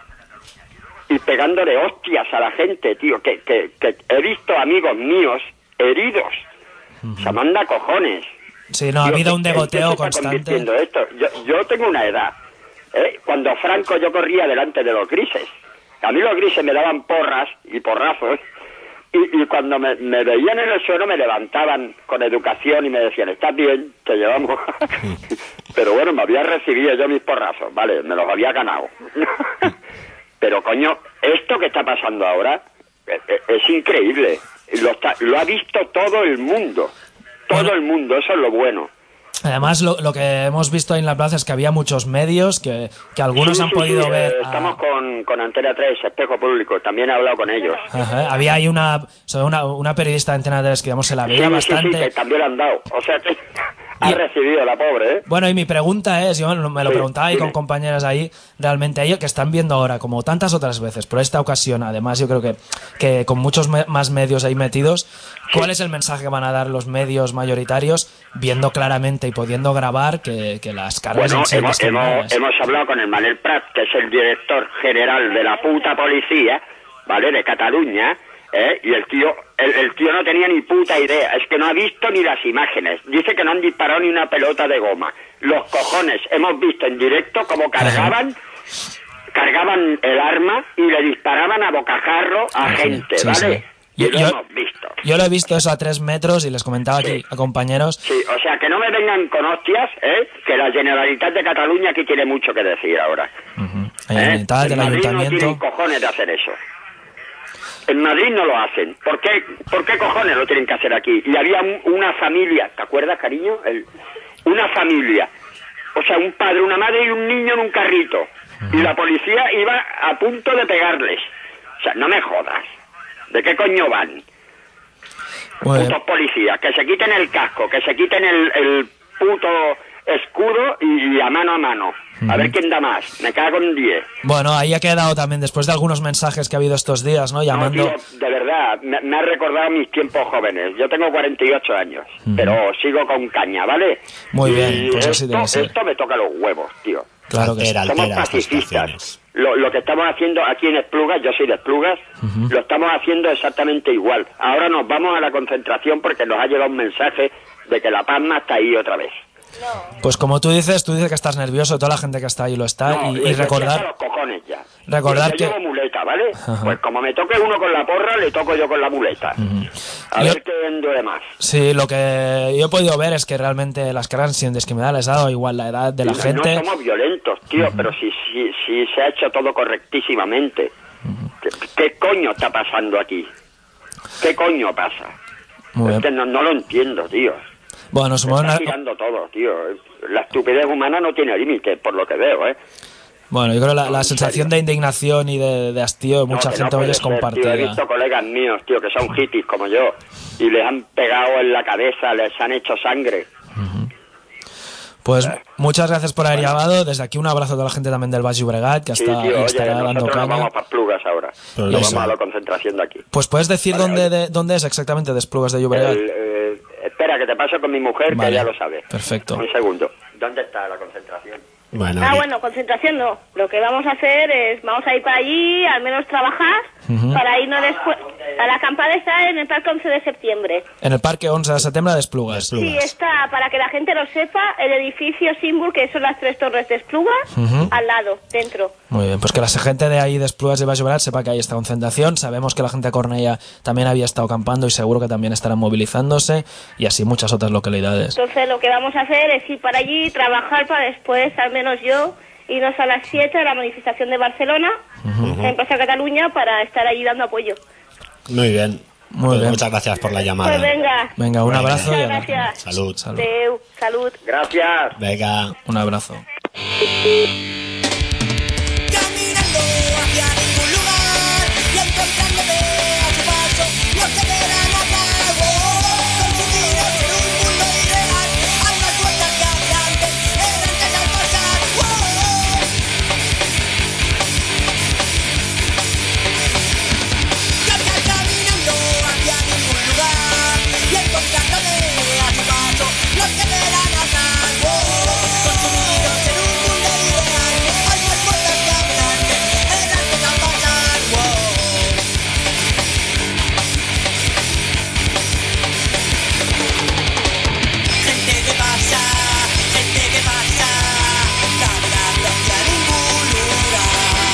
y pegándole hostias a la gente, tío, que, que, que he visto amigos míos heridos. Uh-huh. Se manda cojones. Sí, no, ha habido un degoteo constante. Esto? Yo, yo tengo una edad, ¿eh? Cuando Franco yo corría delante de los grises. A mí los grises me daban porras y porrazos, y, y cuando me, me veían en el suelo me levantaban con educación y me decían, ¿estás bien? Te llevamos. Pero bueno, me había recibido yo mis porrazos, vale, me los había ganado. Pero coño, esto que está pasando ahora es, es increíble. Lo, está, lo ha visto todo el mundo. Todo bueno, el mundo, eso es lo bueno. Además, lo, lo que hemos visto ahí en la plaza es que había muchos medios que, que algunos sí, han sí, podido sí, ver. Eh, estamos a... con, con Antena tres, Espejo Público, también he hablado con ellos. Ajá, había ahí una, una, una periodista de Antena tres que digamos, se la veía sí, bastante. Sí, sí, que también la han dado. O sea que ha recibido la pobre, ¿eh? Bueno, y mi pregunta es, yo me lo sí, preguntaba ahí dime. con compañeras ahí, realmente ellos que están viendo ahora, como tantas otras veces, pero esta ocasión, además, yo creo que, que con muchos me más medios ahí metidos, ¿cuál sí. es el mensaje que van a dar los medios mayoritarios, viendo claramente y pudiendo grabar que, que las cargas bueno, en serio hemos, hemos, hemos hablado con el Manel Prat, que es el director general de la puta policía, ¿vale?, de Cataluña, ¿eh? Y el tío, el, el tío no tenía ni puta idea, es que no ha visto ni las imágenes, dice que no han disparado ni una pelota de goma, los cojones. Hemos visto en directo cómo cargaban, cargaban el arma y le disparaban a bocajarro a gente, sí, ¿vale? Sí. Y Yo, lo yo, hemos visto. Yo lo he visto eso a tres metros y les comentaba Sí. aquí a compañeros. Sí, o sea, que no me vengan con hostias, ¿eh? Que la Generalitat de Cataluña aquí tiene mucho que decir ahora. Uh-huh. ¿Eh? Generalitat, En del Madrid no ayuntamiento. tienen cojones de hacer eso. En Madrid no lo hacen. ¿Por qué, ¿Por qué cojones lo tienen que hacer aquí? Y había un- una familia, ¿te acuerdas, cariño? El, una familia. O sea, un padre, una madre y un niño en un carrito. Uh-huh. Y la policía iba a punto de pegarles. O sea, no me jodas. ¿De qué coño van? Bueno. Putos policías, que se quiten el casco, que se quiten el, el puto escudo y, y a mano a mano. A ver quién da más. Me cago en diez. Bueno, ahí ha quedado también, después de algunos mensajes que ha habido estos días, ¿no? Llamando... No, tío, de verdad, me, me ha recordado mis tiempos jóvenes. Yo tengo cuarenta y ocho años, uh-huh. pero sigo con caña, ¿vale? Muy y bien, pues esto, así debe ser. Esto me toca los huevos, tío. Claro que altera, Somos altera pacifistas. Lo, lo que estamos haciendo aquí en Esplugas, yo soy de Esplugas, uh-huh. lo estamos haciendo exactamente igual. Ahora nos vamos a la concentración porque nos ha llegado un mensaje de que la Palma está ahí otra vez. Pues como tú dices, tú dices que estás nervioso, toda la gente que está ahí lo está, No, y, y recordar... los cojones ya. Recordar yo que... llevo muleta, ¿vale? Ajá. Pues como me toque uno con la porra, le toco yo con la muleta. Uh-huh. A yo... ver qué duele más. Sí, lo que yo he podido ver es que realmente las cargas sin discriminar les ha dado igual la edad de la no, gente. No somos violentos, tío, uh-huh. pero si, si, si se ha hecho todo correctísimamente. Uh-huh. ¿Qué, ¿Qué coño está pasando aquí? ¿Qué coño pasa? Muy es bien. que no, no lo entiendo, tío. Bueno, se está una... tirando todo, tío. La estupidez humana no tiene límite, por lo que veo, ¿eh? Bueno, yo creo que la, la sensación de indignación y de, de hastío de mucha no, gente no hoy es ser, compartida. Tío, he visto colegas míos, tío, que son hippies como yo, y les han pegado en la cabeza, les han hecho sangre. Uh-huh. Pues eh. muchas gracias por haber bueno. llamado. Desde aquí un abrazo a toda la gente también del Baix Llobregat, que sí, está, tío, estará oye, dando caña. Nos vamos para Esplugas ahora. Nos vamos a la concentración de aquí. Pues puedes decir vale, dónde, de, dónde es exactamente de Esplugas de Llobregat. El, eh, espera, que te paso con mi mujer, vale. que ya lo sabe. Perfecto. Un segundo. ¿Dónde está la concentración? Bueno, ah, bueno, concentración no. Lo que vamos a hacer es, vamos a ir para allí, al menos trabajar, uh-huh. para irnos después. A la acampada está en el Parque once de septiembre. En el Parque once de septiembre de Esplugas. Sí, está, para que la gente lo sepa, el edificio símbolo, que son las tres torres de Esplugas, uh-huh. al lado, dentro. Muy bien, pues que la gente de ahí de Esplugas de Baix Llobregat sepa que hay esta concentración. Sabemos que la gente de Cornellà también había estado acampando y seguro que también estarán movilizándose, y así muchas otras localidades. Entonces lo que vamos a hacer es ir para allí, trabajar para después, al menos yo, irnos a las siete a la manifestación de Barcelona, uh-huh. en Plaza Cataluña, para estar allí dando apoyo. Muy bien. Muy pues bien. Muchas gracias por la llamada. Pues venga. Venga, un abrazo. Muchas y gracias. Salud. Salud. Deu, salud. Gracias. Venga. Un abrazo. Caminando hacia ningún lugar y encontrándome a su paso los que verán a cabo, consumidos en un mundo ideal, almas sueltas que antes eran que al pasar. ¡Oh! Caminando hacia ningún lugar y encontrándome a su paso los que verán a cabo, consumidos en un mundo ideal, almas sueltas que antes eran que al pasar. ¡Oh! Gente que pasa, gente que pasa, caminando hacia ningún lugar.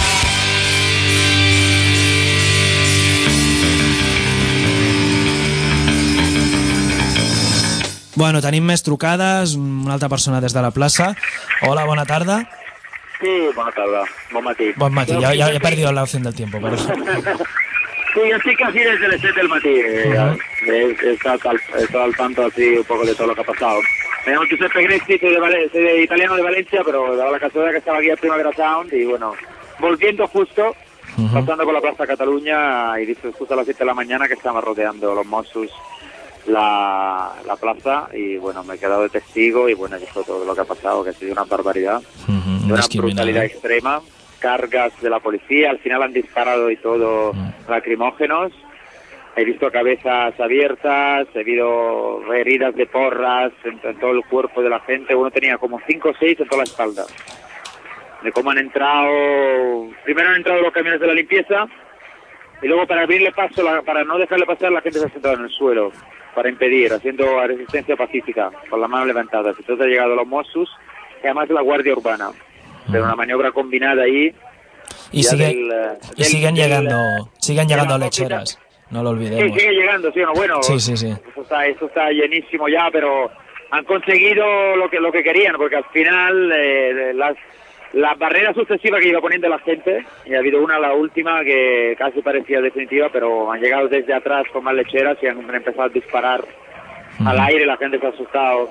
Bueno, tenim més trucades, una altra persona des de la plaça. Hola, bona tarda. Sí, bona tarda, bon matí. Bon matí, ya, ya he perdido la opción del tiempo. Pero... Sí, yo estoy casi desde las siete del matí. Eh, he, he, estado al, he estado al tanto así un poco de todo lo que ha pasado. Me llamo Giuseppe Grezzi, soy, de Vale- soy de italiano de Valencia, pero daba la casualidad que estaba aquí a Primavera Sound y bueno, volviendo justo, uh-huh. pasando por la Plaza Cataluña y dice justo a las siete de la mañana que estaban rodeando los Mossos la, la plaza y bueno, me he quedado de testigo y bueno, he visto todo lo que ha pasado, que ha sido una barbaridad, uh-huh. de una brutalidad extrema, cargas de la policía, al final han disparado y todo uh-huh. lacrimógenos, he visto cabezas abiertas, he visto heridas de porras en, en todo el cuerpo de la gente, uno tenía como cinco o seis en toda la espalda, de cómo han entrado, primero han entrado los camiones de la limpieza y luego para abrirle paso, la, para no dejarle pasar, la gente se ha sentado en el suelo para impedir, haciendo resistencia pacífica, con las manos levantadas. Entonces han llegado los Mossos que además la Guardia Urbana. Pero una maniobra combinada ahí. Y, sigue, del, y del, siguen del, llegando, siguen llegando la lecheras, no lo Sí, olvidemos. sigue llegando, sí o no, bueno, Sí, sí, sí. Eso, está, eso está llenísimo ya, pero han conseguido lo que lo que querían, porque al final eh, las, las barreras sucesivas que iba poniendo la gente, y ha habido una, la última, que casi parecía definitiva, pero han llegado desde atrás con más lecheras y han empezado a disparar uh-huh. al aire, la gente se ha asustado.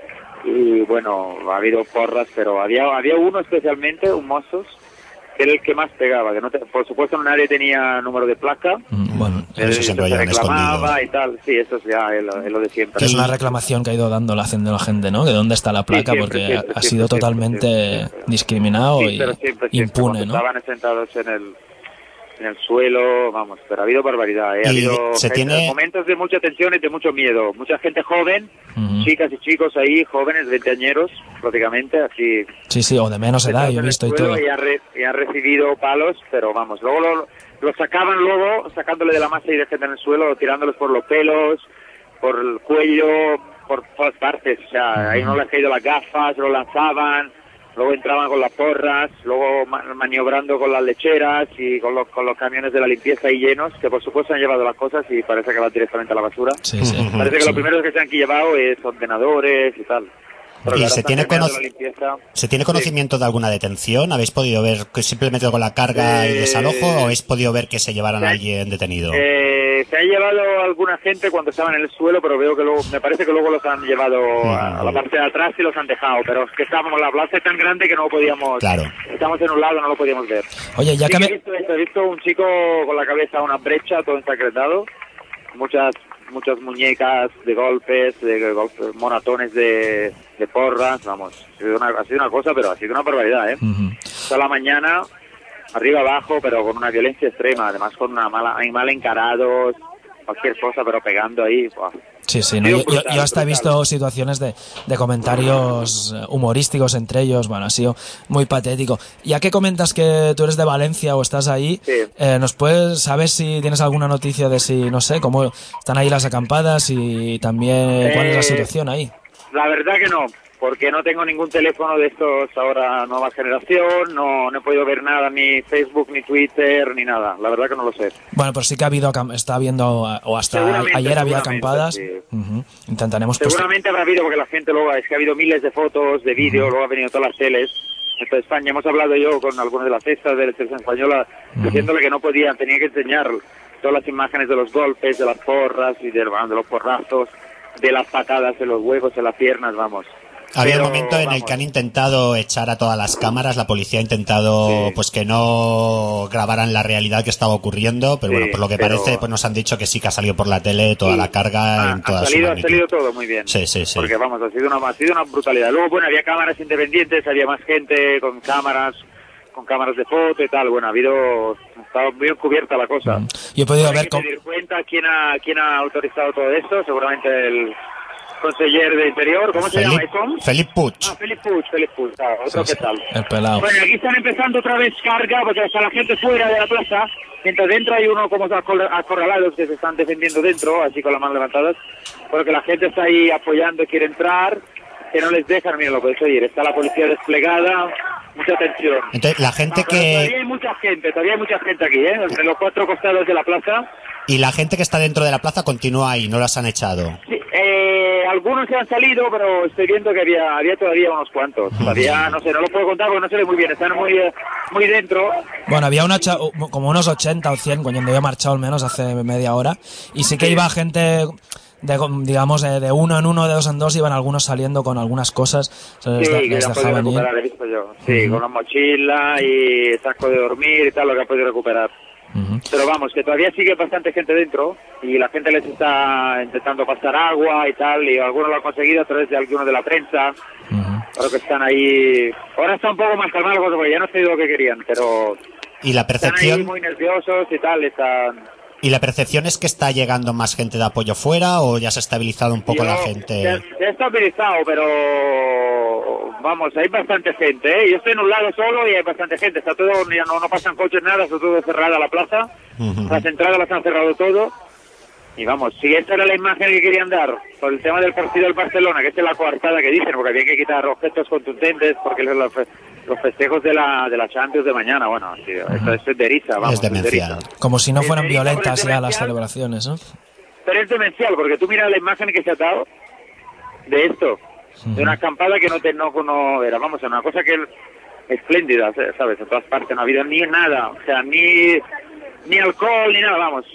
Y bueno, ha habido porras, pero había había uno especialmente, un Mossos, que era el que más pegaba, que no te, por supuesto nadie tenía número de placa. Mm, bueno, eso eso siempre se lo reclamaba y tal, sí, eso ya es lo, es lo de siempre. Que es una reclamación que ha ido dando la, haciendo la gente, ¿no? De dónde está la placa, sí, siempre, porque siempre, ha siempre, sido siempre, totalmente siempre, siempre. discriminado Sí, y pero siempre, siempre, impune, cuando ¿no? estaban sentados en el en el suelo, vamos, pero ha habido barbaridad, ¿eh? Ha Y habido se gente- tiene- momentos de mucha tensión y de mucho miedo, mucha gente joven, Ujú. chicas y chicos ahí, jóvenes, veinteañeros, prácticamente, así Sí, sí, o de menos edad, yo he visto y todo. y ha, re- y ha recibido palos, pero vamos, luego lo, lo sacaban luego, sacándole de la masa y de gente en el suelo, tirándolos por los pelos, por el cuello, por todas partes, o sea, ahí no les ha caído las gafas, lo lanzaban, luego entraban con las porras, luego ma- maniobrando con las lecheras y con los, con los camiones de la limpieza ahí llenos, que por supuesto han llevado las cosas y parece que van directamente a la basura. Sí, sí. Parece que Sí. lo primero que se han llevado es ordenadores y tal. Pero ¿Y que ahora se están tiene terminando conoc- la limpieza. ¿Se tiene conocimiento de alguna detención? ¿Habéis podido ver que simplemente con la carga y Eh, desalojo o habéis podido ver que se llevaran a sí. alguien detenido? Eh, se ha llevado alguna gente cuando estaban en el suelo, pero veo que luego, me parece que luego los han llevado a, a la parte de atrás y los han dejado, pero es que estábamos, la plaza es tan grande que no lo podíamos, Claro. estamos en un lado, no lo podíamos ver. Oye, ya Sí que que me... he visto eso, he visto un chico con la cabeza una brecha, todo ensangretado, muchas muchas muñecas de golpes, de golpes, moratones de, de porras, vamos, ha sido, una, ha sido una cosa, pero ha sido una barbaridad, ¿eh? Ujú. Toda la mañana, arriba abajo, pero con una violencia extrema, además con una mala, mal encarados, cualquier cosa, pero pegando ahí. Buah. Sí, sí, ¿no? Digo, yo, yo- brutal, yo hasta he brutal. visto situaciones de, de comentarios eh, humorísticos entre ellos, bueno, ha sido muy patético. Ya que comentas que tú eres de Valencia o estás ahí, Sí. eh, ¿nos puedes, sabes si tienes alguna noticia de si, no sé, cómo están ahí las acampadas y también cuál es la Eh, situación ahí? La verdad que no, porque no tengo ningún teléfono de estos ahora nueva generación, no, no he podido ver nada, ni Facebook, ni Twitter, ni nada, la verdad que no lo sé. Bueno, pero sí que ha habido, acam- está habiendo, o hasta Seguramente, ayer había seguramente, acampadas. sí. Ujú. Intentaremos pues, Seguramente habrá habido, porque la gente luego, es que ha habido miles de fotos, de vídeos, luego ha venido todas las teles. En toda España hemos hablado yo con algunas de las cestas de la televisión española, diciéndole que no podían, tenían que enseñar todas las imágenes de los golpes, de las porras y de, bueno, de los porrazos, de las patadas en los huevos, en las piernas, vamos. Ha habido Pero, un momento en el vamos, que han intentado echar a todas las cámaras, la policía ha intentado Sí. pues que no grabaran la realidad que estaba ocurriendo, pero Sí, bueno, por lo que pero- parece pues nos han dicho que sí que ha salido por la tele toda Sí. la carga Ah, en toda ha su salido, ha magnitud. salido todo muy bien. Sí, sí, sí. Porque vamos, ha sido una, ha sido una brutalidad. Luego, bueno, había cámaras independientes, había más gente con cámaras, con cámaras de foto y tal. Bueno, ha habido, ha estado bien cubierta la cosa. yo he podido Hay ver que cómo... pedir cuenta quién ha, quién ha autorizado todo esto, seguramente el conseller de Interior, ¿cómo se llama Felip, eso? Felip Puig. Ah, Felipe Puig, Felipe Puig, ah, otro Sí, que sí, tal. el pelado. Bueno, aquí están empezando otra vez carga, porque está la gente fuera de la plaza, mientras dentro hay uno como acor- acorralados que se están defendiendo dentro, así con las manos levantadas, porque la gente está ahí apoyando, quiere entrar, que no les dejan, mira, lo podéis oír, está la policía desplegada, mucha tensión. Entonces, la gente Ah, pero todavía que hay mucha gente, todavía hay mucha gente aquí, ¿eh? Entre los cuatro costados de la plaza. y la gente que está dentro de la plaza continúa ahí, no las han echado. Sí, eh, algunos se han salido, pero estoy viendo que había había todavía unos cuantos. Todavía, no sé, no lo puedo contar porque no se ve muy bien, están muy eh, muy dentro. Bueno, había una cha- como unos ochenta o cien cuando yo he marchado al menos hace media hora y sí que iba gente de, digamos de, de uno en uno, de dos en dos, iban algunos saliendo con algunas cosas, se les, Sí, da- que les han podido dejaban ir. recuperar, he visto yo. Sí, con una mochila y saco de dormir y tal, lo que han podido recuperar. Ujú. Pero vamos, que todavía sigue bastante gente dentro y la gente les está intentando pasar agua y tal, y algunos lo han conseguido a través de algunos de la prensa. Ujú. Creo que están ahí. Ahora está un poco más calmado porque ya no sé lo que querían, pero Y la están ahí percepción muy nerviosos y tal, están... y la percepción es que está llegando más gente de apoyo fuera o ya se ha estabilizado un poco Yo- la Se, gente. se ha estabilizado, pero vamos, hay bastante gente, ¿eh? Yo estoy en un lado solo y hay bastante gente. Está todo, ya no, no pasan coches nada, está todo cerrada la plaza. Ujú. Las entradas las han cerrado todo. Y vamos, si esta era la imagen que querían dar por el tema del partido del Barcelona, que esta es la coartada que dicen, porque había que quitar objetos contundentes, porque los, los festejos de la de la Champions de mañana, bueno, tío, esto es de risa, vamos. Es demencial. Como si no Es fueran de risa, violentas porque es ya las demencial. celebraciones, ¿no? Pero es demencial, porque tú miras la imagen que se ha dado de esto, de una acampada que no te no, no era, vamos, una cosa que espléndida, ¿sabes? En todas partes no ha habido ni nada, o sea, ni ni alcohol ni nada, vamos.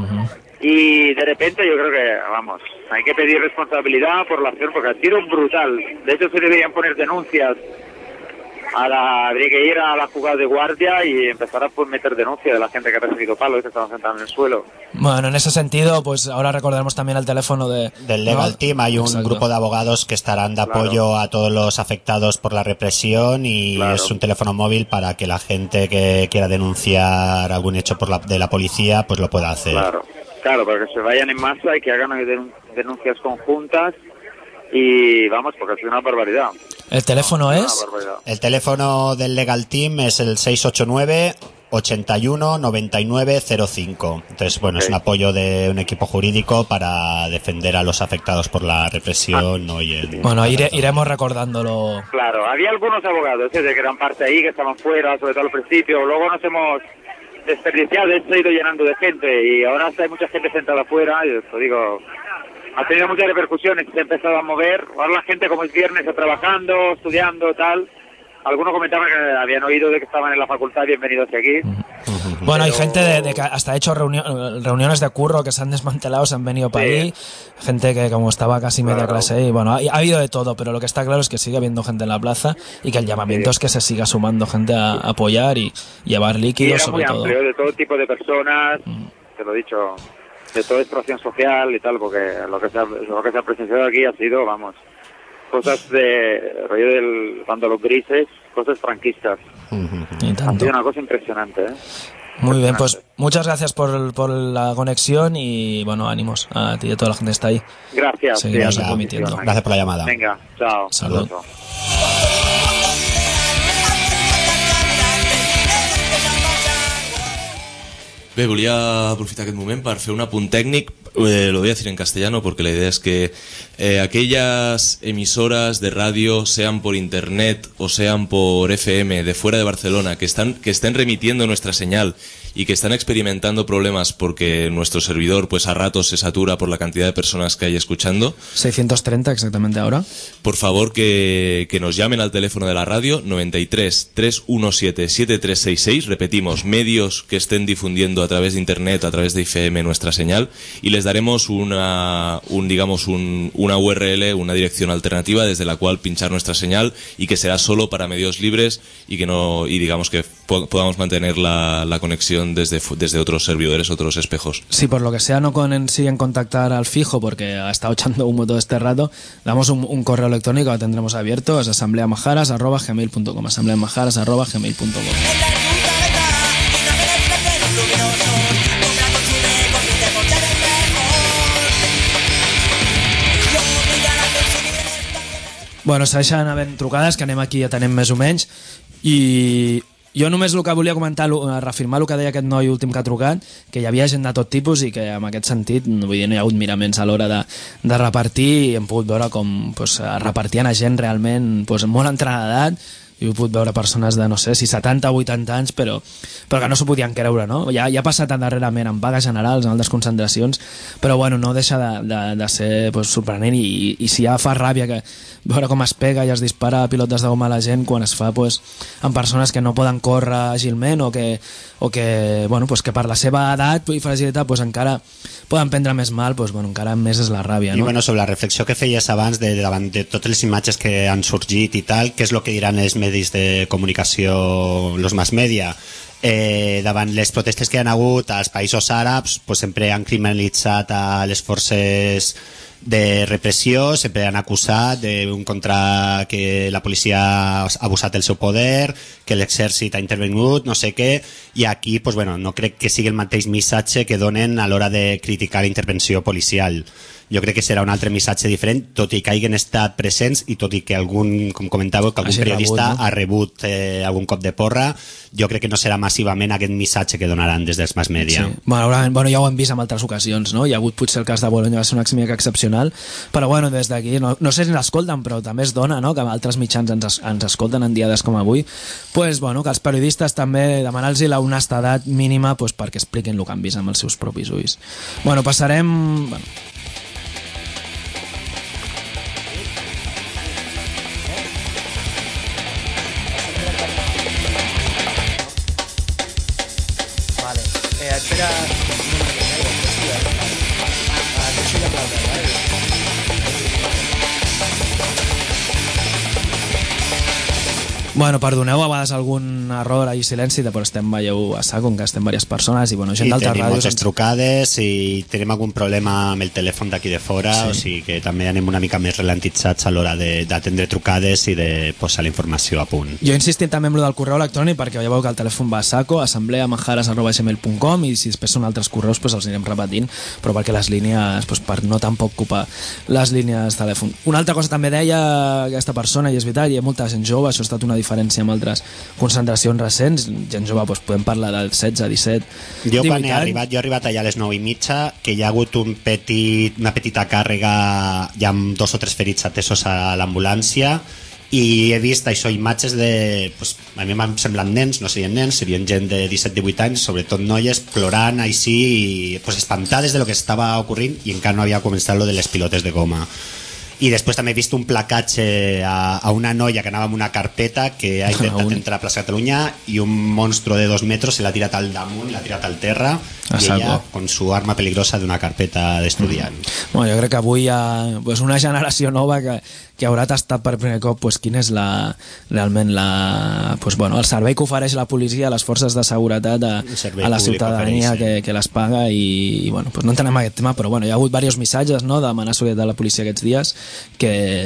Y de repente yo creo que, vamos, hay que pedir responsabilidad por la acción, porque ha sido brutal. De hecho, se deberían poner denuncias. A la, habría que ir a la jugada de guardia y empezar a pues, meter denuncia de la gente que ha recibido palos y que estaban sentados en el suelo. Bueno, en ese sentido, pues ahora recordaremos también el teléfono de, del Legal ¿no? Team. Hay un Exacto. grupo de abogados que estarán de apoyo claro. a todos los afectados por la represión y claro. es un teléfono móvil para que la gente que quiera denunciar algún hecho por la, de la policía pues lo pueda hacer. Claro, claro, para que se vayan en masa y que hagan denuncias conjuntas y vamos, porque ha sido una barbaridad. ¿El teléfono es? El teléfono del Legal Team es el seis ocho nueve, ochenta y uno, noventa y nueve cero cinco. Entonces, bueno, okay. es un apoyo de un equipo jurídico para defender a los afectados por la represión. ¿no? Y el... Bueno, ire, iremos recordándolo. Claro, había algunos abogados ¿eh? de que eran parte ahí, que estaban fuera, sobre todo al principio. Luego nos hemos desperdiciado, esto ha ido llenando de gente y ahora hay mucha gente sentada afuera y eso digo... Ha tenido muchas repercusiones, se ha empezado a mover. Ahora la gente, como es viernes, está trabajando, estudiando, tal. Algunos comentaban que habían oído de que estaban en la facultad, bienvenidos aquí. Uh-huh. Bueno, hay gente de, de que hasta ha hecho reunión, reuniones de curro que se han desmantelado, se han venido para sí. ahí. Gente que como estaba casi media claro. clase ahí. Bueno, ha, ha habido de todo, pero lo que está claro es que sigue habiendo gente en la plaza y que el llamamiento sí. es que se siga sumando gente a, a apoyar y, y llevar líquidos, y era sobre muy todo. amplio, de todo tipo de personas, uh-huh. te lo he dicho... de toda extracción social y tal, porque lo que se ha, lo que se ha presenciado aquí ha sido, vamos, cosas de rollo del cuando los grises, cosas franquistas. Y tanto. Ha sido una cosa impresionante, ¿eh? Muy bien, pues muchas gracias por, por la conexión y bueno, ánimos a ti y a toda la gente que está ahí. Gracias. Seguiremos sí, remitiendo. Gracias por la llamada. Venga, chao. Salud. Saludos. Bé, volia aprofitar aquest moment per fer un apunt tècnic, eh, lo voy a decir en castellano porque la idea es que eh, aquellas emisoras de radio, sean por internet o sean por F M de fuera de Barcelona, que están que estén remitiendo nuestra señal y que están experimentando problemas porque nuestro servidor pues a ratos se satura por la cantidad de personas que hay escuchando. seiscientos treinta exactamente ahora. Por favor que, que nos llamen al teléfono de la radio noventa y tres, trescientos diecisiete, setenta y tres sesenta y seis. Repetimos, medios que estén difundiendo a través de internet, a través de F M nuestra señal, y les daremos una un digamos un, una U R L, una dirección alternativa desde la cual pinchar nuestra señal y que será solo para medios libres y que no y digamos que po- podamos mantener la, la conexión desde, desde otros servidores, otros espejos. Si por lo que sea no consiguen contactar al fijo porque ha estado echando humo todo este rato, damos un, un correo electrónico que tendremos abierto, es asambleamajaras arroba gmail punto com, asambleamajaras arroba gmail punto com. Bueno, segueixen havent trucades, que anem aquí i atenem més o menys, i jo només el que volia comentar, reafirmar el que deia aquest noi últim que ha trucat, que hi havia gent de tot tipus i que en aquest sentit vull dir, no hi ha hagut miraments a l'hora de, de repartir i hem pogut veure com pues, repartien a gent realment pues, molt entrada d'edat. I he pogut veure persones de, no sé, si setanta o vuitanta anys, però, però que no s'ho podien creure, no? Ja, ja ha passat darrerament en vagues generals, en altres concentracions, però bueno, no deixa de, de, de ser pues, sorprenent i, i si ja fa ràbia que veure com es pega i es dispara pilotes de goma a la gent quan es fa pues, amb persones que no poden córrer àgilment o que, o que, bueno, pues, que per la seva edat i fragilitat pues, encara poden prendre més mal, pues, bueno, encara més és la ràbia, no? I bueno, sobre la reflexió que feies abans de, de, davant de totes les imatges que han sorgit i tal, què és el que diran els medis de comunicació, los mass media, eh, davant les protestes que han hagut als països àrabs, pues sempre han criminalitzat a les forces de repressió, sempre han acusat d'un contra que la policia ha abusat del seu poder, que l'exèrcit ha intervingut, no sé què, i aquí pues, bueno, no crec que sigui el mateix missatge que donen a l'hora de criticar la intervenció policial. jo crec que serà un altre missatge diferent, tot i que hagin estat presents i tot i que algun, com comentàveu, que algun Hagi periodista rebut, no? ha rebut eh, algun cop de porra, jo crec que no serà massivament aquest missatge que donaran des dels mass media. Sí. Malauradament, bueno, ja ho hem vist en altres ocasions, no? Hi ha hagut potser el cas de Bolonya, va ser una mica excepcional, però bueno, des d'aquí, no, no sé si l'escolten, però també es dona, no?, que altres mitjans ens, ens escolten en diades com avui, pues, bueno, que els periodistes també demanar-los la honestedat mínima pues, perquè expliquin el que han vist amb els seus propis ulls. Bueno, passarem... Bueno, Vale. Eh, espera... Bueno, perdoneu a vegades algun error i silenci, però estem, veieu, a sac, com que estem diverses persones i, bueno, gent I d'altres tenim ràdios... moltes trucades i tenim algun problema amb el telèfon d'aquí de fora, Sí. o sigui que també anem una mica més ralentitzats a l'hora de- d'atendre trucades i de posar la informació a punt. Jo insistim també en lo del correu electrònic perquè veieu que el telèfon va a saco, assemblea majares arroba gmail punt com, i si després són altres correus pues els anirem repetint, però perquè les línies, pues, per no tampoc ocupar les línies de telèfon. Una altra cosa també deia aquesta persona, i és veritat, hi ha molta gent jove, això ha estat una diferència amb altres concentracions recents, gent jove pues, podem parlar del setze, disset, Jo quan he divuit anys. arribat, jo he arribat allà a les nou i mitja, que hi ha hagut un petit, una petita càrrega ja amb dos o tres ferits atesos a l'ambulància, i he vist això, imatges de... Pues, a mi m'han semblat nens, no serien nens, serien gent de disset divuit anys, sobretot noies, plorant així, i, pues, espantades de lo que estava ocorrint, i encara no havia començat lo de les pilotes de goma. I després també he vist un placatge a, a una noia que anava amb una carpeta que ha intentat entrar a Plaça Catalunya i un monstro de dos metres se l'ha tirat al damunt, l'ha tirat al terra, A i saco. ella con su arma peligrosa d'una carpeta d'estudiant. Bueno, jo crec que avui hi ha pues, una generació nova que, que haurà tastat per primer cop pues, quin és la, realment la, pues, bueno, el servei que ofereix la policia a les forces de seguretat a, servei a la públic ciutadania ofereix, que, que les paga i, i bueno, pues, no entenem aquest tema, però bueno, hi ha hagut diversos missatges, no?, d'amenaça de la policia aquests dies que